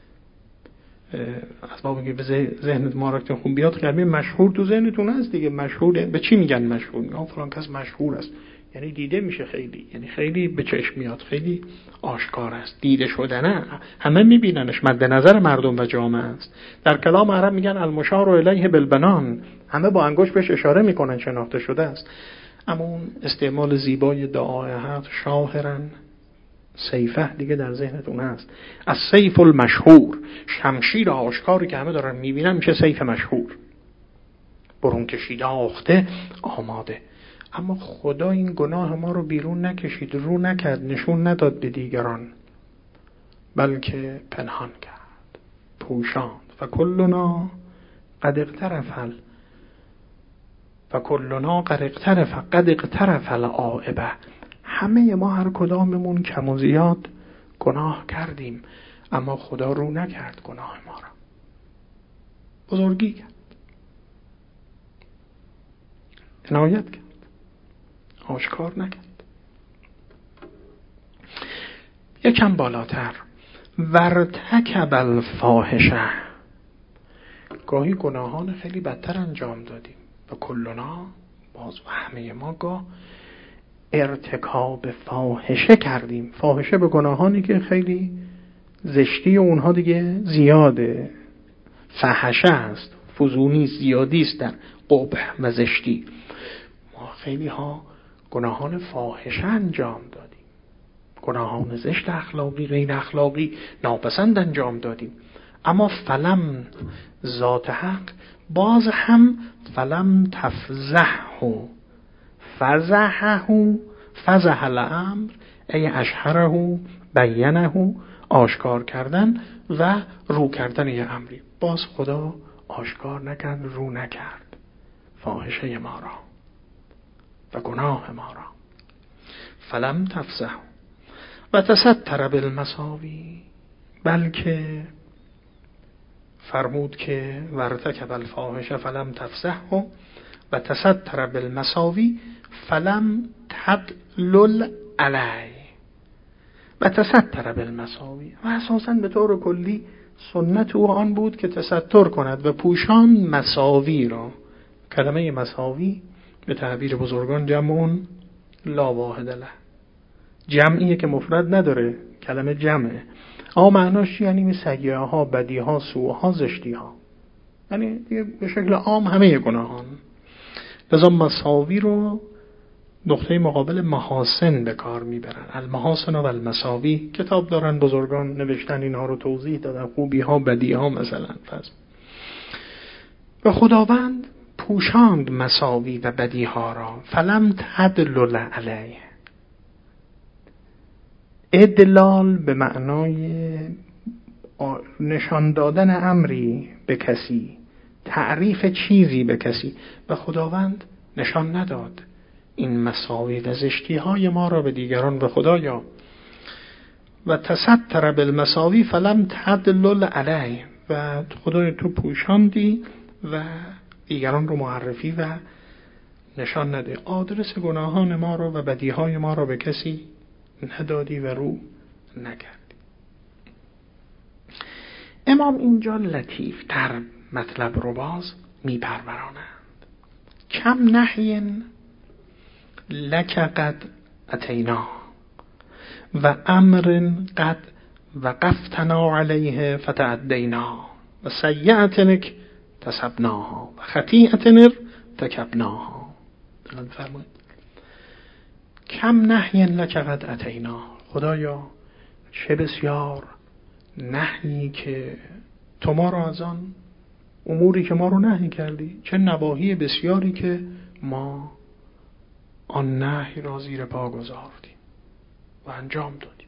از باب که به ذهنت ما را که خوب بیاد، کلمه مشهور تو ذهنتون هست دیگه. مشهور به چی میگن مشهور؟ میگن فلان کس مشهور است، یعنی دیده میشه خیلی، یعنی خیلی به چشم میاد، خیلی آشکار است، دیده شدنه، همه میبیننش، مد نظر مردم و جامعه است. در کلام عرب میگن المشار الیه بالبنان، همه با انگشت بهش اشاره میکنن، شناخته شده است. اما اون استعمال زیبای دعای هست، شاهرن سیفه، دیگه در ذهنتون هست. از سیف المشهور، شمشیر آشکاری که همه دارن میبینن میشه سیف مشهور، برون کشیده آخته آماده. اما خدا این گناه ما رو بیرون نکشید، رو نکرد، نشون نداد به دیگران، بلکه پنهان کرد، پوشاند. و کلنا قد اقترف العائبه. همه ما هر کداممون کم و زیاد گناه کردیم، اما خدا رو نکرد گناه ما را، بزرگی کرد، عنایت کرد، آشکار نکرد. یکم بالاتر، ورتکب الفاحشه، گاهی گناهان خیلی بدتر انجام دادیم. و کلنا، باز همه ما گاه ارتکاب فاحشه کردیم. فاحشه به گناهانی که خیلی زشتی اونها دیگه زیاده، فحشه است، فزونی، زیادی است در قبح و زشتی. ما خیلی ها گناهان فاحشه انجام دادیم، گناهان زشت، اخلاقی، غیر اخلاقی، ناپسند انجام دادیم. اما فلم، ذات حق، باز هم فلم تفزحه، فزح الامر ای اشهره، بینه، آشکار کردن و رو کردن یه امری. باز خدا آشکار نکرد، رو نکرد فاحشه ما را و گناه ما را. فلم تفزح و تستر بالمساوی، بلکه فرمود که ورتکب الفاحشه فلم تفزح و تستر بالمساوی فلم تدلل علی. و تستر بالمساوی، و اساساً به طور کلی سنت او آن بود که تستر کند و پوشان مساوی را. کلمه مساوی به تعبیر بزرگان جمعون لا واحد له، جمعیه که مفرد نداره، کلمه جمعه. اما معناش یعنی سیئه ها، بدی ها، سوء ها، زشتی ها، یعنی به شکل عام همه گناهان. لذا مساوی رو نقطه مقابل محاسن به کار میبرن. المحاسن و المساوی کتاب دارن بزرگان، نوشتن اینها رو توضیح دادن، خوبی ها، بدی ها مثلا. و خداوند پوشاند مساوی و بدی ها را. فلم تدلل علیه، ادلال به معنای نشان دادن امری به کسی، تعریف چیزی به کسی، و خداوند نشان نداد این مساوی و زشتی های ما را به دیگران. به خدایا و تستر بالمساوی فلم تدلل علیه، و خدای تو پوشاندی و دیگران رو معرفی و نشان نده، آدرس گناهان ما را و بدی های ما را به کسی ندادی و رو نکردی. امام اینجا لطیف تر مطلب رو باز میپرورانند. کم نحین لک قد اتینا و امر قد وقفتنا علیه فتعدینا و سیئتنک تسبناها و خطیئتن ارتکبناها. فرمایید کم نهی لک قد اتینا، خدایا چه بسیار نهی که تو ما را از آن اموری که ما رو نهی کردی، چه نواهی بسیاری که ما آن نهی را زیر پا گذاردیم و انجام دادیم.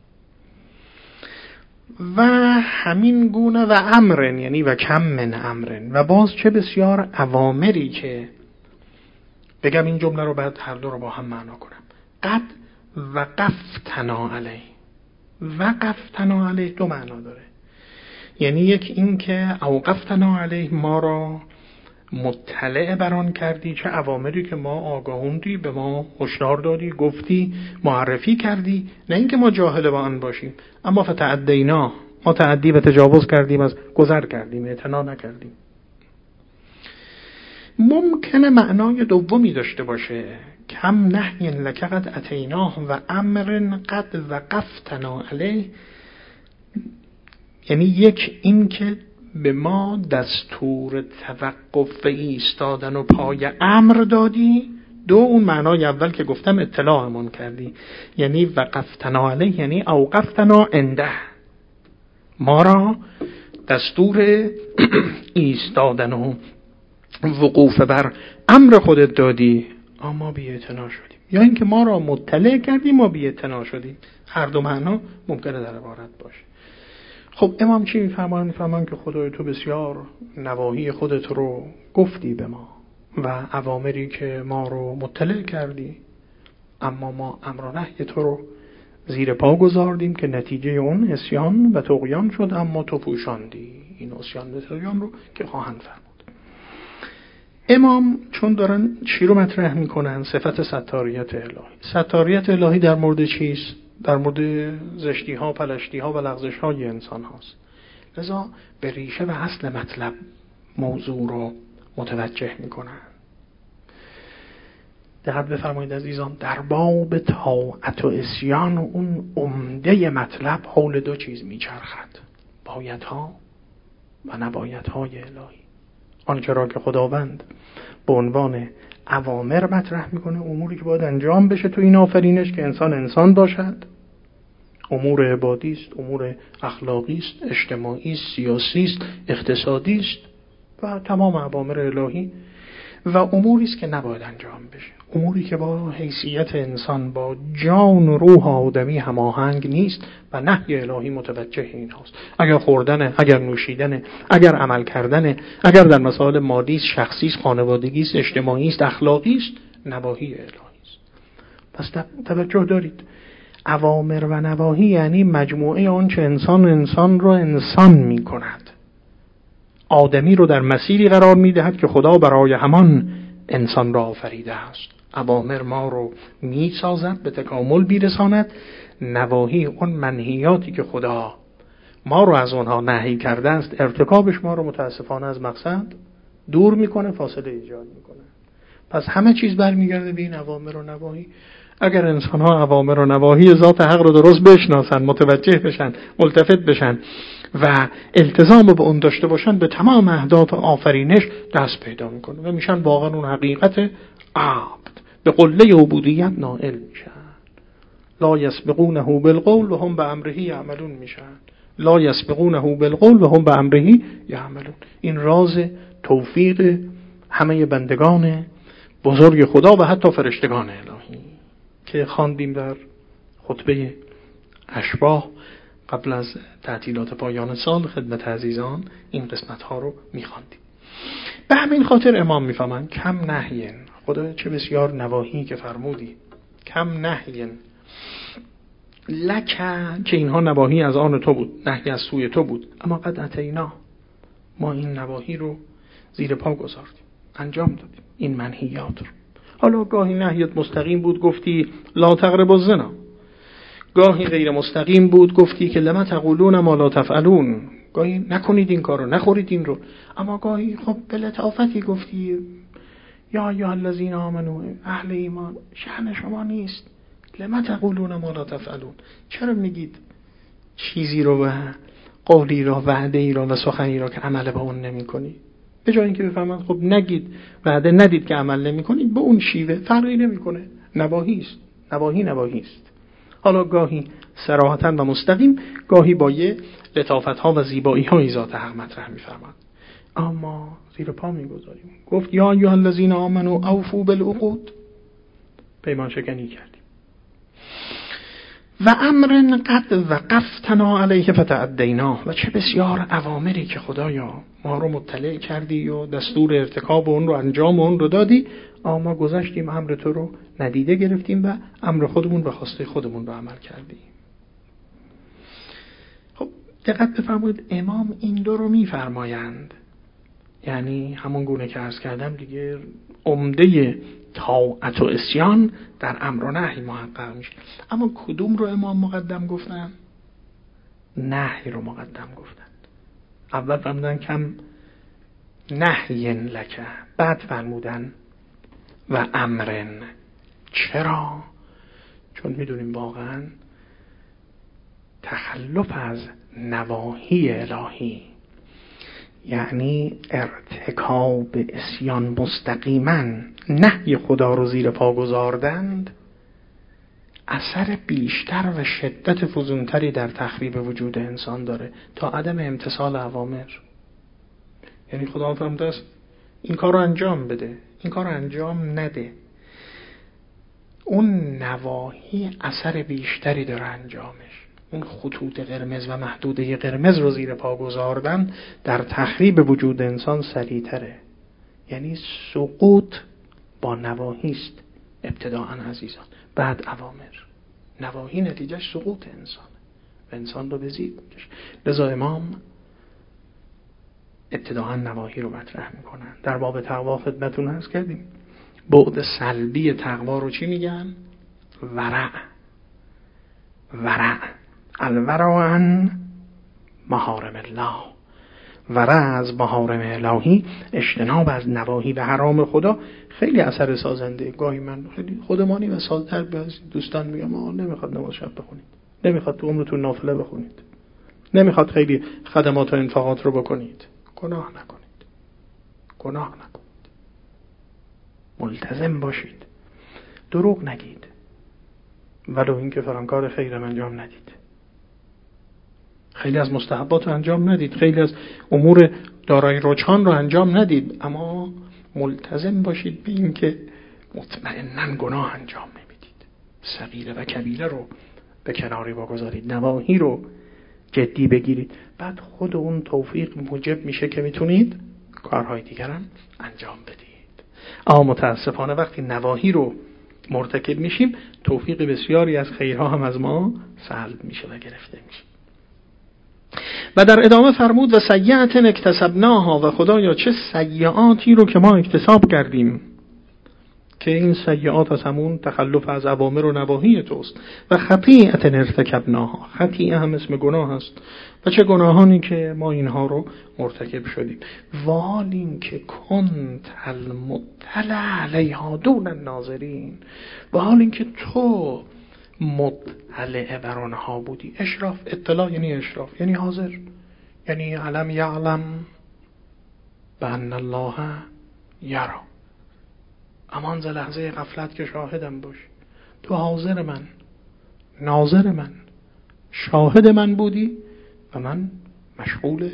و همین گونه و امرن، یعنی و کم من امرن، و باز چه بسیار اوامری که بگم این جمله رو بعد هر دو رو با هم معنا کنم. قد وقفتنا علیه، وقفتنا علیه دو معنا داره، یعنی یک این که اوقفتنا علیه ما را مطلع بران کردی، چه اوامری که ما آگاهوندی، به ما هشدار دادی، گفتی، معرفی کردی، نه اینکه ما جاهل با آن باشیم. اما فتعدینا، ما تعدی و تجاوز کردیم، از گذر کردیم، اعتنا نکردیم. ممکنه معنای دومی داشته باشه، کم نهی لک قد اتیناه و امر قد وقفتنا علیه، یعنی یک این که به ما دستور توقف و ایستادن و پای امر دادی. دو، اون معنای اول که گفتم اطلاعمون کردی، یعنی وقفتنا علیه، یعنی اوقفتنا عنده، ما را دستور ایستادن و وقوف بر امر خودت دادی، اما بی اعتنا شدیم، یا اینکه ما را مطلع کردی ما بی اعتنا شدیم. هر دو معنا ممکنه در عبارت باشه. خب امام چی میفرمان؟ میفرمان که خدای تو بسیار نواهی خودت رو گفتی به ما و اوامری که ما رو مطلع کردی، اما ما امر و نهی تو رو زیر پا گذاردیم که نتیجه اون عصیان و طغیان شد، اما تو پوشاندی این عصیان و طغیان رو که خواهند فرمود. امام چون دارن چی رو مطرح میکنن؟ صفت ستاریت الهی. ستاریت الهی در مورد چیست؟ در مورد زشتی ها، پلشتی ها و لغزش های انسان هاست. لذا به ریشه و اصل مطلب موضوع رو متوجه میکنن. دقت بفرمایید عزیزان، در باب طاعت و عصیان اون عمده مطلب حول دو چیز میچرخد: بایدها و نبایدهای الهی. آنچه را که خداوند به عنوان اوامر مطرح میکنه، اموری که باید انجام بشه تو این آفرینش که انسان باشد، امور عبادی است، امور اخلاقی است، اجتماعی است، سیاسی است، اقتصادی است و تمام اوامر الهی، و اموری است که نباید انجام بشه، اموری که با حیثیت انسان، با جان و روح آدمی هماهنگ نیست و نهی الهی متوجه این هاست. اگر خوردنه، اگر نوشیدنه، اگر عمل کردنه، اگر در مسائل مادی است، شخصی است، خانوادگی است، اجتماعی است، اخلاقی است، نواهی الهی است. پس توجه دارید، اوامر و نواهی یعنی مجموعه آنچه انسان رو انسان می کند، آدمی رو در مسیری قرار می دهد که خدا برای همان انسان را آفریده است. اوامر ما رو می سازد، به تکامل بیرساند. نواهی اون منهیاتی که خدا ما رو از اونها نهی کرده است، ارتکابش ما رو متاسفانه از مقصد دور میکنه، فاصله ایجاد میکنه. پس همه چیز برمیگرده به این اوامر و نواهی. اگر انسان ها اوامر و نواهی ذات حق رو درست بشناسن، متوجه بشن، ملتفت بشن و التزام به اون داشته باشن، به تمام اهداف آفرینش دست پیدا میکنه و میشن واقعا اون حقیقت عبد، به قله عبودیت نائل میشن. لا یسبقونه بالقول و هم بامره یعملون میشن. لا یسبقونه بالقول و هم بامره یعملون. این راز توفیق همه بندگان بزرگ خدا و حتی فرشتگان الهی که خواندیم در خطبه اشباح قبل از تعطیلات پایان سال خدمت عزیزان. این قسمت ها رو میخواندیم. به همین خاطر امام میفهمن کم نهین، خدا چه بسیار نواهی که فرمودی، کم نهین لک، که اینها نواهی از آن تو بود، نهی از سوی تو بود، اما قد اتینا، ما این نواهی رو زیر پا گذاردیم، انجام دادیم این منهیات رو. حالا گاهی نهیت مستقیم بود، گفتی لا تقربوا الزنا، گاهی غیر مستقیم بود، گفتی که لما تقولون ما لا تفعلون، گاهی نکنید این کارو، نخورید این رو، اما گاهی خب به لطافتی گفتی یا ایها الذین آمنو، اهل ایمان، شأن شما نیست، لما تقولون ما لا تفعلون، چرا میگید چیزی رو و قولی را، وعده ای را و سخنی را که عمل با اون نمی کنی. به جای اینکه بفهمن خب نگید، وعده ندید که عمل نمی کنید، به اون شیوه فرقی نمی کنه. نواهی است. نواهی است. حالا گاهی صراحتاً و مستقیم، گاهی با یه لطافت‌ها و زیبایی‌های ذات حق مطرح می‌فرماد. اما زیر پا می‌گذاریم. گفت یا ایها الذین آمنوا اوفوا بالعقود. پیمان شکنی کردیم. و امر قد وقفتنا علیه فتعدینا، و چه بسیار اوامری که خدایا ما رو مطلع کردی و دستور ارتکاب اون رو، انجام اون رو دادی، اما گذشتیم امر تو رو ندیده گرفتیم و امر خودمون و خواسته خودمون رو عمل کردیم. خب دقت بفرمایید، امام این دو رو میفرمایند، یعنی همون گونه که عرض کردم دیگه عمده طاعت و عصیان در امر و نهی محقق میشه. اما کدوم رو امام مقدم گفتن؟ نهی رو مقدم گفتن. اول فرمودن کم نهی لکه، بعد فرمودن و امرن. چرا؟ چون میدونیم واقعا تخلف از نواهی الهی، یعنی ارتکاب عصیان مستقیما، نهی خدا رو زیر پا گذاردند، اثر بیشتر و شدت فزونتری در تخریب وجود انسان داره تا عدم امتثال اوامر. یعنی خدا فرموده است این کار رو انجام بده، این کار رو انجام نده. اون نواهی اثر بیشتری داره انجامش. اون خطوط قرمز و محدوده قرمز رو زیر پا گذاردن در تخریب وجود انسان سریع‌تره. یعنی سقوط با نواهی است ابتداءً عزیزان، بعد اوامر. نواهی نتیجهش سقوط انسان و انسان رو به زیر میکشه. لذا امام ابتداءً نواهی رو مطرح میکنن. در باب تقوا خدمتتون عرض کردیم بعد سلبی تقوا رو چی میگن؟ ورع. الورع عن محارم الله. ورع از محارم الهی، اجتناب از نواهی و حرام خدا خیلی اثر سازنده. گاهی من خیلی خودمانی و سازتر به دوستان میگم نمیخواد نماز شب بخونید، نمیخواد تو عمرتون نافله بخونید، نمیخواد خیلی خدمات و انفاقات رو بکنید. گناه نکنید، ملتزم باشید، دروغ نگید، ولو اینکه فلان کار خیر انجام ندید، خیلی از مستحبات رو انجام ندید، خیلی از امور دارای رجحان رو انجام ندید، اما ملتزم باشید به این که مطمئناً گناه انجام نمیدید. صغیره و کبیره رو به کناری بگذارید، نواهی رو جدی بگیرید. بعد خود اون توفیق موجب میشه که میتونید کارهای دیگر هم انجام بدید. اما متاسفانه وقتی نواهی رو مرتکب میشیم، توفیق بسیاری از خیرها هم از ما سلب میشه و گرفته میشه. و در ادامه فرمود و سیئات اکتسبناها، و خدایا چه سیئاتی رو که ما اکتساب کردیم، که این سیئات از همون تخلف از اوامر و نواهی توست. و خطیئت ارتکبناها، خطیئه هم اسم گناه است، و چه گناهانی که ما اینها رو مرتکب شدیم. وال این که کنت المطلع علیها دون الناظرین، و حال این که تو مطلع بر آنها بودی. اشراف، اطلاع یعنی اشراف، یعنی حاضر، یعنی علم یعلم بأن الله یرا. امان ز لحظه غفلت که شاهدم باش، تو حاضر من، ناظر من، شاهد من بودی و من مشغول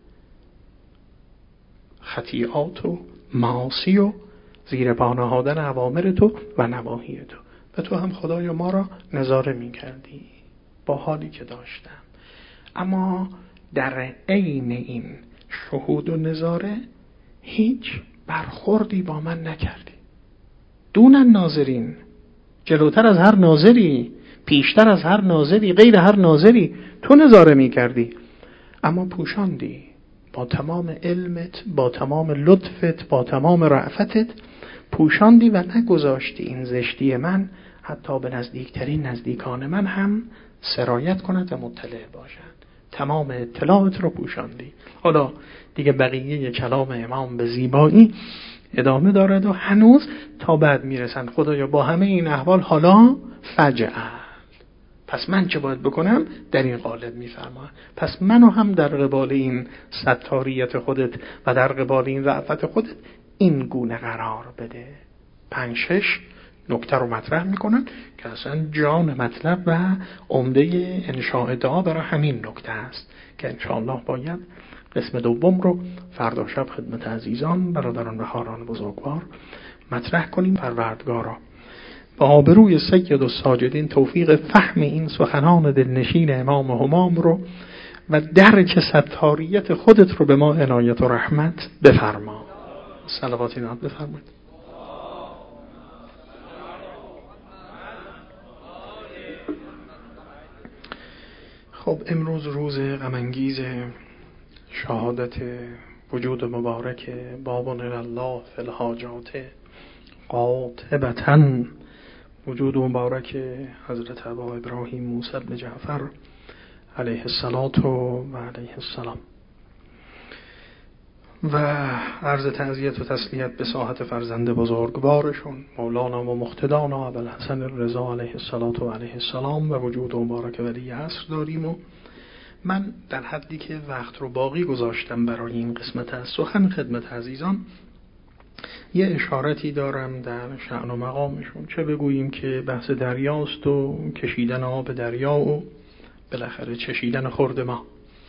خطیئات و معاصی و زیر پا نهادن اوامر تو و نواهی تو، و تو هم خدایا ما را نظاره می کردی با حالی که داشتم. اما در عین این شهود و نظاره هیچ برخوردی با من نکردی. دون الناظرین، جلوتر از هر ناظری، پیشتر از هر ناظری، غیر هر ناظری تو نظاره می کردی، اما پوشاندی با تمام علمت، با تمام لطفت، با تمام رأفتت، پوشاندی و نگذاشتی این زشتی من حتی به نزدیکترین نزدیکان من هم سرایت کند و مطلع باشند. تمام اطلاعات رو پوشاندی. حالا دیگه بقیه کلام امام به زیبایی ادامه دارد و هنوز تا بعد میرسن خدایا با همه این احوال حالا پس من چه باید بکنم؟ در این قالب میفرماید. پس منو هم در قبال این ستاریت خودت و در قبال این رأفت خودت این گونه قرار بده. 5-6 نکته رو مطرح میکنن که اصلا جان مطلب و عمده انشاء دعا برای همین نکته است که انشاءالله باید قسم دوم رو فردا شب خدمت عزیزان برادران و خواهران بزرگوار مطرح کنیم. پروردگارا با آبروی سید الساجدین توفیق فهم این سخنان دلنشین امام همام رو و درک ستاریت خودت رو به ما عنایت و رحمت بفرما. صلواتی ناد بفرمایید. خب امروز روز غم انگیز شهادت وجود مبارک بابون الله فی الحاجات قاطبتاً، وجود مبارک حضرت ابا ابراهیم موسی بن جعفر علیه الصلاة و علیه السلام، و عرض تعزیت و تسلیت به ساحت فرزند بزرگوارشون مولانا و مقتدانا ابوالحسن الرضا علیه الصلاة و علیه السلام و وجود مبارک ولی عصر داریم. و من در حدی که وقت رو باقی گذاشتم برای این قسمت از سخن خدمت عزیزان یه اشارتی دارم در شأن و مقامشون. چه بگوییم که بحث دریاست و کشیدن آب دریا و بالاخره چشیدن خورد ما.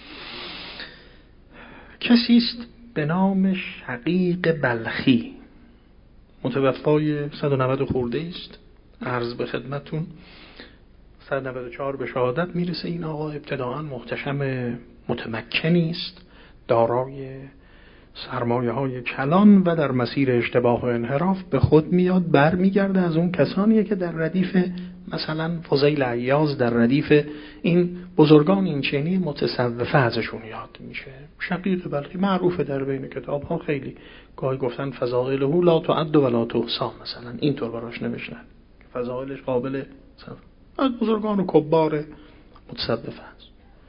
کسیست به نام شقیق بلخی، متوفای 190 خورده است، عرض به خدمتون 194 به شهادت میرسه. این آقا ابتداعا محتشم متمکنی است، دارای سرمایه های کلان و در مسیر اشتباه و انحراف به خود میاد، بر میگرده. از اون کسانیه که در ردیف مثلا فضیل عیاض، در ردیف این بزرگان این چنین متصوفه ازشون یاد میشه. شقیق بلخی معروفه در بین کتاب ها، خیلی گاهی گفتن فضائله لا تعد ولا تحصى، مثلا اینطور براش نوشتن فضائلش قابل از بزرگان و کبار متصوفه است.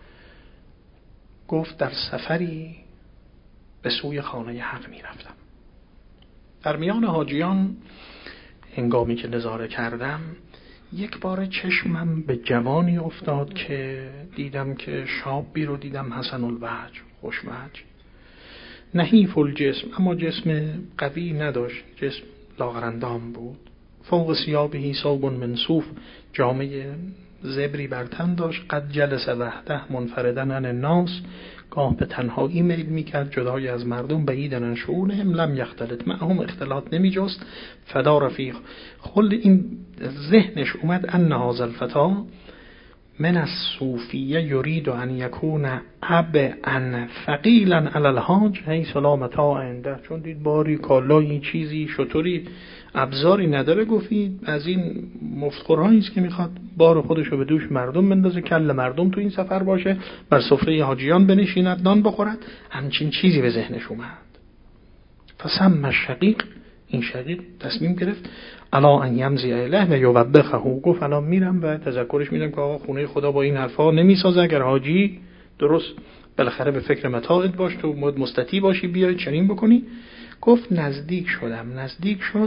گفت در سفری به سوی خانه حق می رفتم. در میان حاجیان هنگامی که نظاره کردم یک بار چشمم به جوانی افتاد که دیدم که شابی رو دیدم، حسن الوجه، خوشوجه، نحیف الجسم، اما جسم قوی نداشت، جسم لاغرندام بود. فوق ثیابه ثوب من صوف، جامه زبری بر تن داشت. قد جلس وحده منفردا عن الناس، گاه به تنهایی میل میکرد جدای از مردم. بعیدن عن شؤونهم لم یختلط معهم، اختلاط نمیجست. فدا رفیق خل، این ذهنش اومد ان هذا الفتى من الصوفیه یرید ان یکون عبئا ثقیلا علی الحاج حیث لا متاع عنده، چون دید باری کالایی چیزی شطوری ابزاری نداره، گفتید از این مفتخورهایی است که میخواد بار خودشو به دوش مردم بندازه، کل مردم تو این سفر باشه، بر سفره حاجیان بنشیند، نان بخورد. همچین چیزی به ذهنش اومد. فسم الشقیق، این شقیق تصمیم گرفت الا ان یمضی الیه و یوبخه، گفت الان میرم و تذکرش میدم که آقا خونه خدا با این حرفا نمیسازه، اگر حاجی درست بالاخره به فکر متاعت باش، تو مستطیع باشی بیای چنین بکنی. گفت نزدیک شد.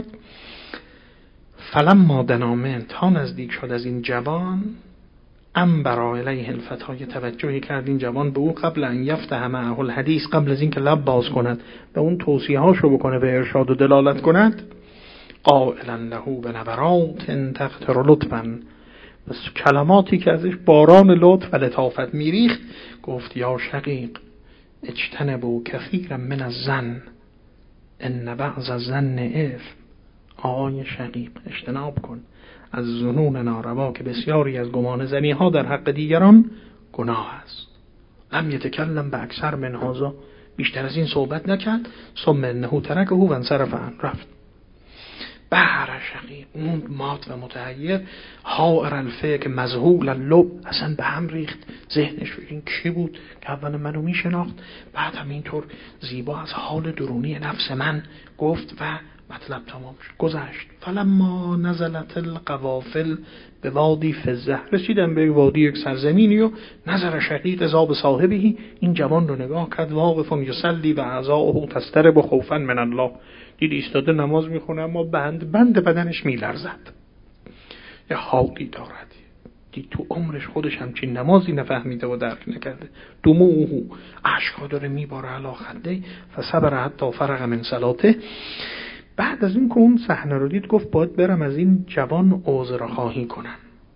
فلما دنامن، تا نزدیک شد از این جوان، انبر الیه الفتای، توجهی کرد این جوان به او، قبل ان یفتح معه الحدیث، قبل از این که لب باز کند به اون توصیه‌هاشو بکنه، به ارشاد و دلالت کند. قائلا له بنبرات تقطر لطفا، بس کلماتی که ازش باران لطف و لطافت میریخت. گفت یا شقیق اجتنبوا کثیرا من الظن ان بعض الظن اثم، آقای شقیق اجتناب کن از ظنون ناروا که بسیاری از گمان زنی ها در حق دیگران گناه است. لم یتکلم به اکثر من هذا، بیشتر از این صحبت نکرد. ثم انه ترکه و انصرف عنه، رفت. بهر شقیق موند مات و متحیر، حائر الفکر مذهول اللب، اصلا به هم ریخت ذهنش. این کی بود که اول منو میشناخت، بعد هم اینطور زیبا از حال درونی نفس من گفت و مطلب تمام شد. گذشت. فلما نزلت القوافل به وادی فزه، رسیدن به وادی، یک سرزمینی، و نظر شقیق ذاب صاحبی، این جوان رو نگاه کرد. واقف یصلی و اعضاءه تضطرب خوفا من الله، دید ایستاده نماز میخونه اما بند بدنش میلرزد، یه حالی دارد، دید تو عمرش خودش همچین نمازی نفهمیده و درک نکرده. دموعه، اشک‌ها داره میباره علی خده، فصبر حتی فرغ من صلاته. بعد از این که اون صحنه رو دید گفت باید برم از این جوان عذرخواهی کنم.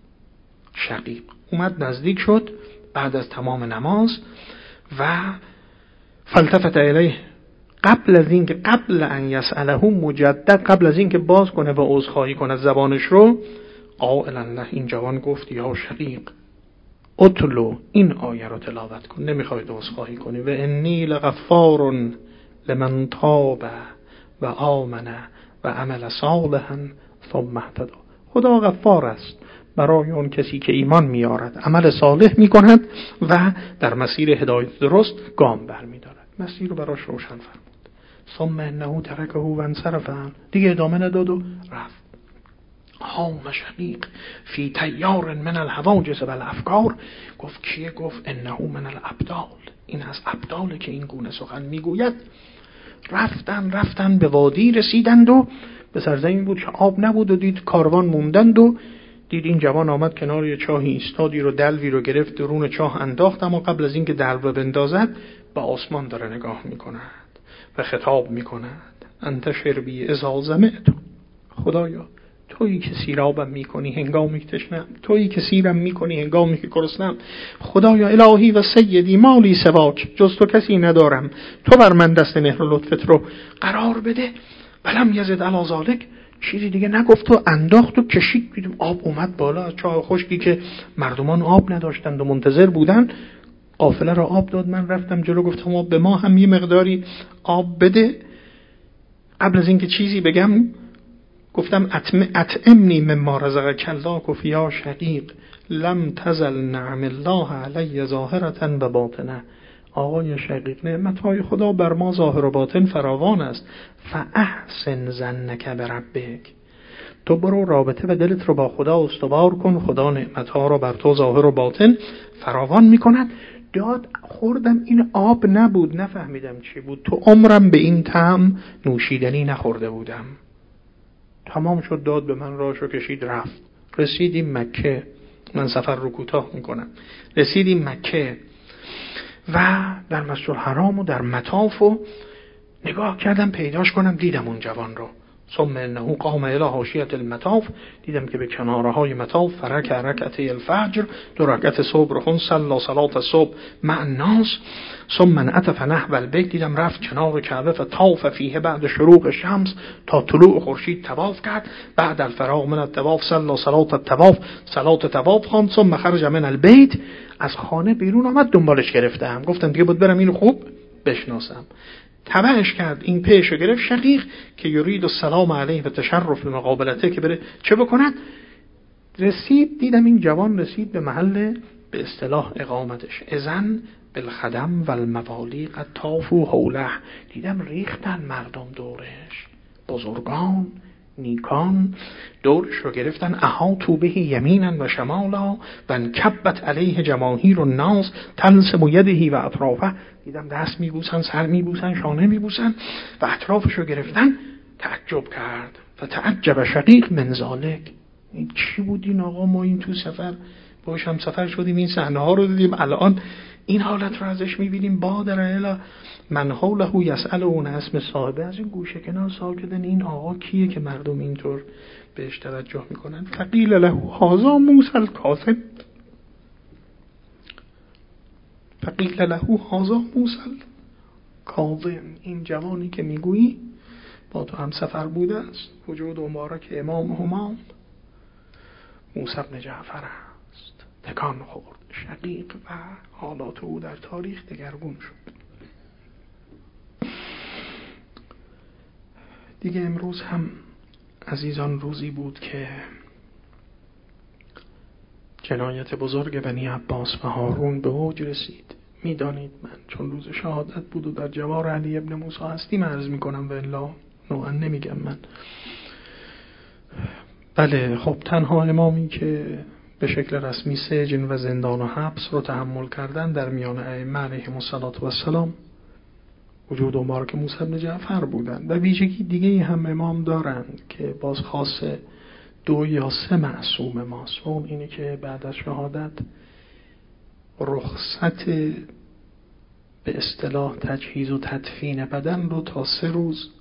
شقیق اومد نزدیک شد بعد از تمام نماز و فالتفت الیه، قبل ان یسأله مجدد، قبل از این که باز کنه و عذرخواهی کنه زبانش رو، قائلا له، این جوان گفت یا شقیق اتلو، این آیه رو تلاوت کن، نمیخواید عذرخواهی کنی، و انی لغفار لمن تاب و آمن و عمل صالحا ثم اهتدی. خدا غفار است برای اون کسی که ایمان میارد، عمل صالح میکند و در مسیر هدایت درست گام برمیدارد. مسیر رو براش روشن فرمود. ثم انه ترکه و انصرف، دیگه ادامه نداد و رفت. هام شقیق فی تیار من الهواجس و الافکار، گفت کیه؟ گفت انه من الابدال، این از ابداله که این گونه سخن میگوید. رفتن به وادی رسیدند و به سرزمین بود که آب نبود و دید کاروان موندند و دید این جوان آمد کنار یه چاهی ایستادی رو، دلوی رو گرفت درون چاه انداخت، اما قبل از این که دلو رو بندازد به آسمان داره نگاه میکند و خطاب میکند انت شربی اذا ظمأت، خدایا تویی که سیرابم میکنی هنگامی که تشنم، تویی که سیرم میکنی هنگامی که گرسنم، خدایا الهی و سیدی مالی سواک، جز تو کسی ندارم، تو بر من دست مهر و لطفت رو قرار بده. ولم یزد علی ذالک، چیزی دیگه نگفت و انداخت و کشید، دیدم آب اومد بالا از چاه خشکی که مردمان آب نداشتند و منتظر بودن. قافله را آب داد، من رفتم جلو گفتم آب به ما هم یه مقداری آب بده. قبل از اینکه چیزی بگم گفتم اطعمنی مما رزقک الله، گفت یا شقیق لم تزل نعم الله علی ظاهرة و باطنه، آقای شقیق نعمتهای خدا بر ما ظاهر و باطن فراوان است. فاحسن ظنک بربک، تو برو رابطه و دلت رو با خدا استوار کن، خدا نعمتها رو بر تو ظاهر و باطن فراوان میکند. داد خوردم، این آب نبود، نفهمیدم چی بود، تو عمرم به این طعم نوشیدنی نخورده بودم. تمام شد، داد به من، راشو کشید رفت. رسیدیم مکه، من سفر رو کوتاه میکنم، رسیدیم مکه و در مسجد الحرام و در مطاف و نگاه کردم پیداش کنم، دیدم اون جوان رو. ثم انه قام الی حاشیة المطاف، دیدم که به کناره های مطاف فرک رکعتی الفجر، 2 رکعت صبح رو خون، صلی صلات الصبح مع الناس. ثم انعطف نحو البیت، دیدم رفت کنار کعبه، فطاف فیه بعد شروق الشمس، تا طلوع خورشید طواف کرد. بعد الفراغ من الطواف صلی صلات الطواف، صلات طواف خواند. ثم خرج من البیت، از خانه بیرون آمد، دنبالش گرفتم، گفتم دیگه بود برم اینو خوب بشناسم. تبعش کرد، این پیشو گرفت شقیق که یرید السلام علیه و تشرف به مقابلته، که بره چه بکند. رسید، دیدم این جوان رسید به محل به اصطلاح اقامتش. اذن بالخدم و الموالی قد طافوا حوله، دیدم ریختن مردم دورش، بزرگان نیکان دورش رو گرفتن. احاطوا به یمینا و شمالا و انکبت علیه جماهیر الناس تلسم یده و اطرافه، دیدم دست میبوسن، سر میبوسن، شانه میبوسن و اطرافش رو گرفتن. تعجب کرد و تعجب شقیق من ذالک، این چی بود این آقا؟ ما این تو سفر باش هم سفر شدیم، این صحنه ها رو دیدیم، الان این حالت رو ازش میبینیم. بادر الی من حوله یسألون اسم صاحبه، از این گوشه کنار سوال کردن این آقا کیه که مردم اینطور بهش توجه میکنن. فقیل له هذا موسی الکاظم، فقیل له هذا موسی الکاظم، این جوانی که میگویی با تو هم سفر بوده است، وجود مبارک امام همام موسی بن جعفر است. تکان خورد شقیق و حالات او در تاریخ دگرگون شد. دیگه امروز هم عزیزان روزی بود که جنایت بزرگ بنی عباس و هارون به اوج رسید. میدانید من چون روز شهادت بود و در جوار علی ابن موسی هستیم عرض میکنم و الا نوعا نمیگم من. بله خب تنها امامی که به شکل رسمی سجن و زندان و حبس رو تحمل کردن در میان ائمه علیهم السلام وجود مبارک موسی بن جعفر بودند. و ویژگی دیگه هم امام دارند که باز خاص 2 یا 3 معصوم ماست. اون اینه که بعد از شهادت رخصت به اصطلاح تجهیز و تدفین بدن رو تا 3 روز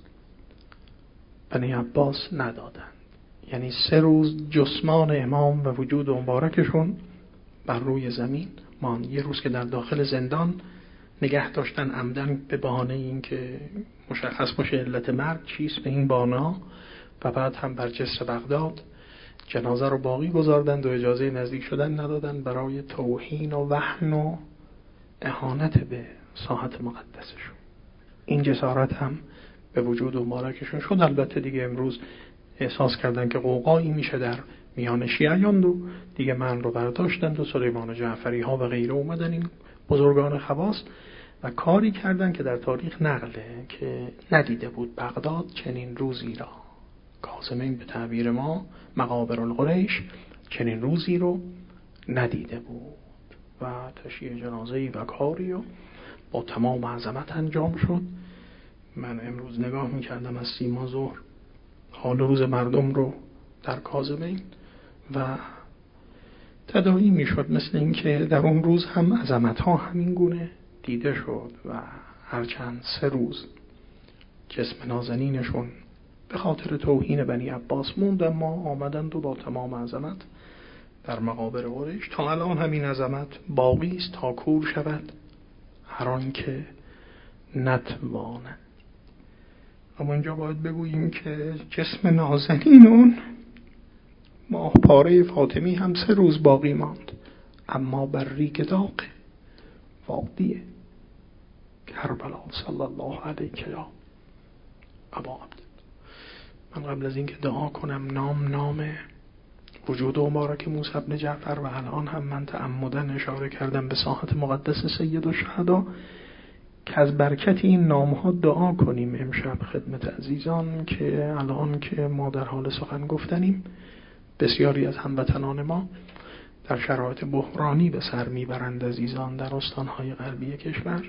بنی عباس ندادن. یعنی 3 روز جسمان امام و وجود مبارکشون بر روی زمین مان. 1 روز که در داخل زندان نگه داشتن عمدن به بهانه این که مشخص باشه علت مرگ چیست به این بهانه، و بعد هم بر جسر بغداد جنازه رو باقی گذاردند و اجازه نزدیک شدن ندادن برای توهین و وهن و اهانت به ساحت مقدسشون. این جسارت هم به وجود مبارکشون شد. البته دیگه امروز احساس کردن که قوقایی میشه در میان شیعیان و دیگه من رو برداشتند و سلیمان جعفری ها و غیره اومدن این بزرگان خواص و کاری کردن که در تاریخ نقله که ندیده بود بغداد چنین روزی را. کاظمین به تعبیر ما مقابر القریش چنین روزی رو ندیده بود و تشییع جنازه‌ای و کاری و با تمام عظمت انجام شد. من امروز نگاه میکردم از سیما ظهر حال روز مردم رو در کاظمین و تداعی میشد مثل این که در اون روز هم عظمت ها همین گونه دیده شد و هرچند 3 روز جسم نازنینشون به خاطر توهین بنی عباس موند، اما آمدند و با تمام عظمت در مقابر قریش. تا الان همین عظمت باقی است تا کور شود هر آن که نتواند. اما اینجا باید بگوییم که جسم نازنین اون ماه پاره فاطمی هم 3 روز باقی ماند، اما بر ریگ داغ وادی کربلا صلی الله علیه یا ابا عبد. من قبل از اینکه دعا کنم نام وجود مبارک موسی بن جعفر و الان هم من تعمدن اشاره کردم به ساحت مقدس سید الشهدا که از برکت این نام‌ها دعا کنیم امشب خدمت عزیزان که الان که ما در حال سخن گفتنیم بسیاری از هموطنان ما در شرایط بحرانی به سر میبرند عزیزان در استان‌های غربی کشور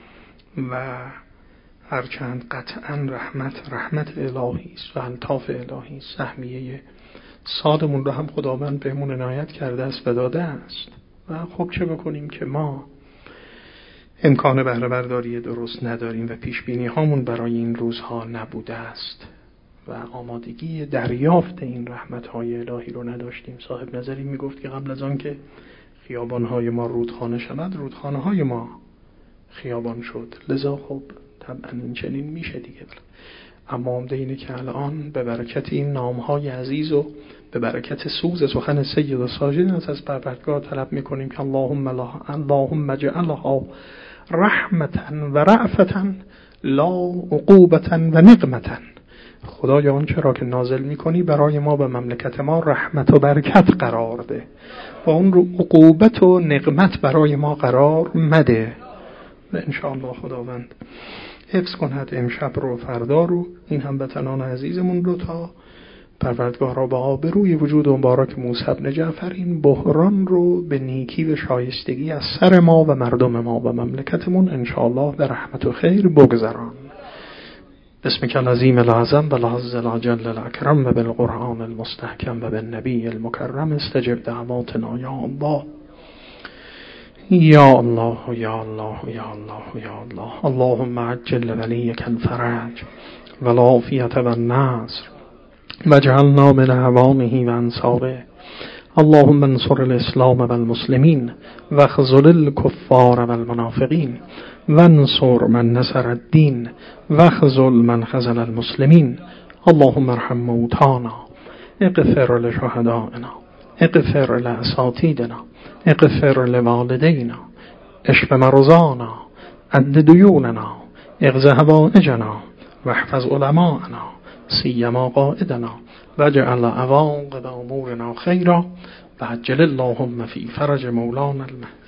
و هرچند قطعاً رحمت الهی است و الطاف الهی است، سهمیه سالمون رو هم خداوند بهمون عنایت کرده است و داده است و خب چه بکنیم که ما امکان بهره برداری درست نداریم و پیش بینی هامون برای این روزها نبوده است و آمادگی دریافت این رحمت های الهی رو نداشتیم. صاحب نظری میگفت که قبل از آن که خیابان های ما رودخانه شود رودخانه های ما خیابان شد، لذا خب طبعا این چنین میشه دیگه. اما عمده اینه که الان به برکت این نامهای عزیز و به برکت سوز سخن سید و ساجد از پروردگار طلب میکنیم که اللهم اجعلها رحمتا و رأفتا لا عقوبتا و نقمتا. خدایا آنچه را که نازل میکنی برای ما و مملکت ما رحمت و برکت قرار ده و اون رو عقوبت و نقمت برای ما قرار مده و انشاءالله خداوند حفظ کند امشب رو فردا رو این هموطنان عزیزمون رو تا پروردگار را با آبروی وجود مبارک موسی بن جعفر این بحران رو به نیکی و شایستگی از سر ما و مردم ما و مملکتمون انشاءالله به رحمت و خیر بگذران. بسمک العظیم العظم و العز العجل الاکرم و بالقرآن المستحکم و بالنبی المکرم استجب دعواتنا یا الله یا الله یا الله یا الله یا الله. اللهم عجل ولیک الفرج و العافیت و النصر واجعلنا من عوانه و انصاره. اللهم انصر الاسلام و المسلمین واخذل الكفار و المنافقین وانصر من نصر الدین واخذل من خذل المسلمین. اللهم ارحم موتانا اغفر لشهدائنا اغفر لاساتیدنا اغفر لوالدینا اشف مرضانا عد دیوننا اقض حوائجنا واحفظ علماءنا سیما قائدنا واجعل عواقب امورنا خیرا و عجل اللهم فی فرج مولانا المهدی.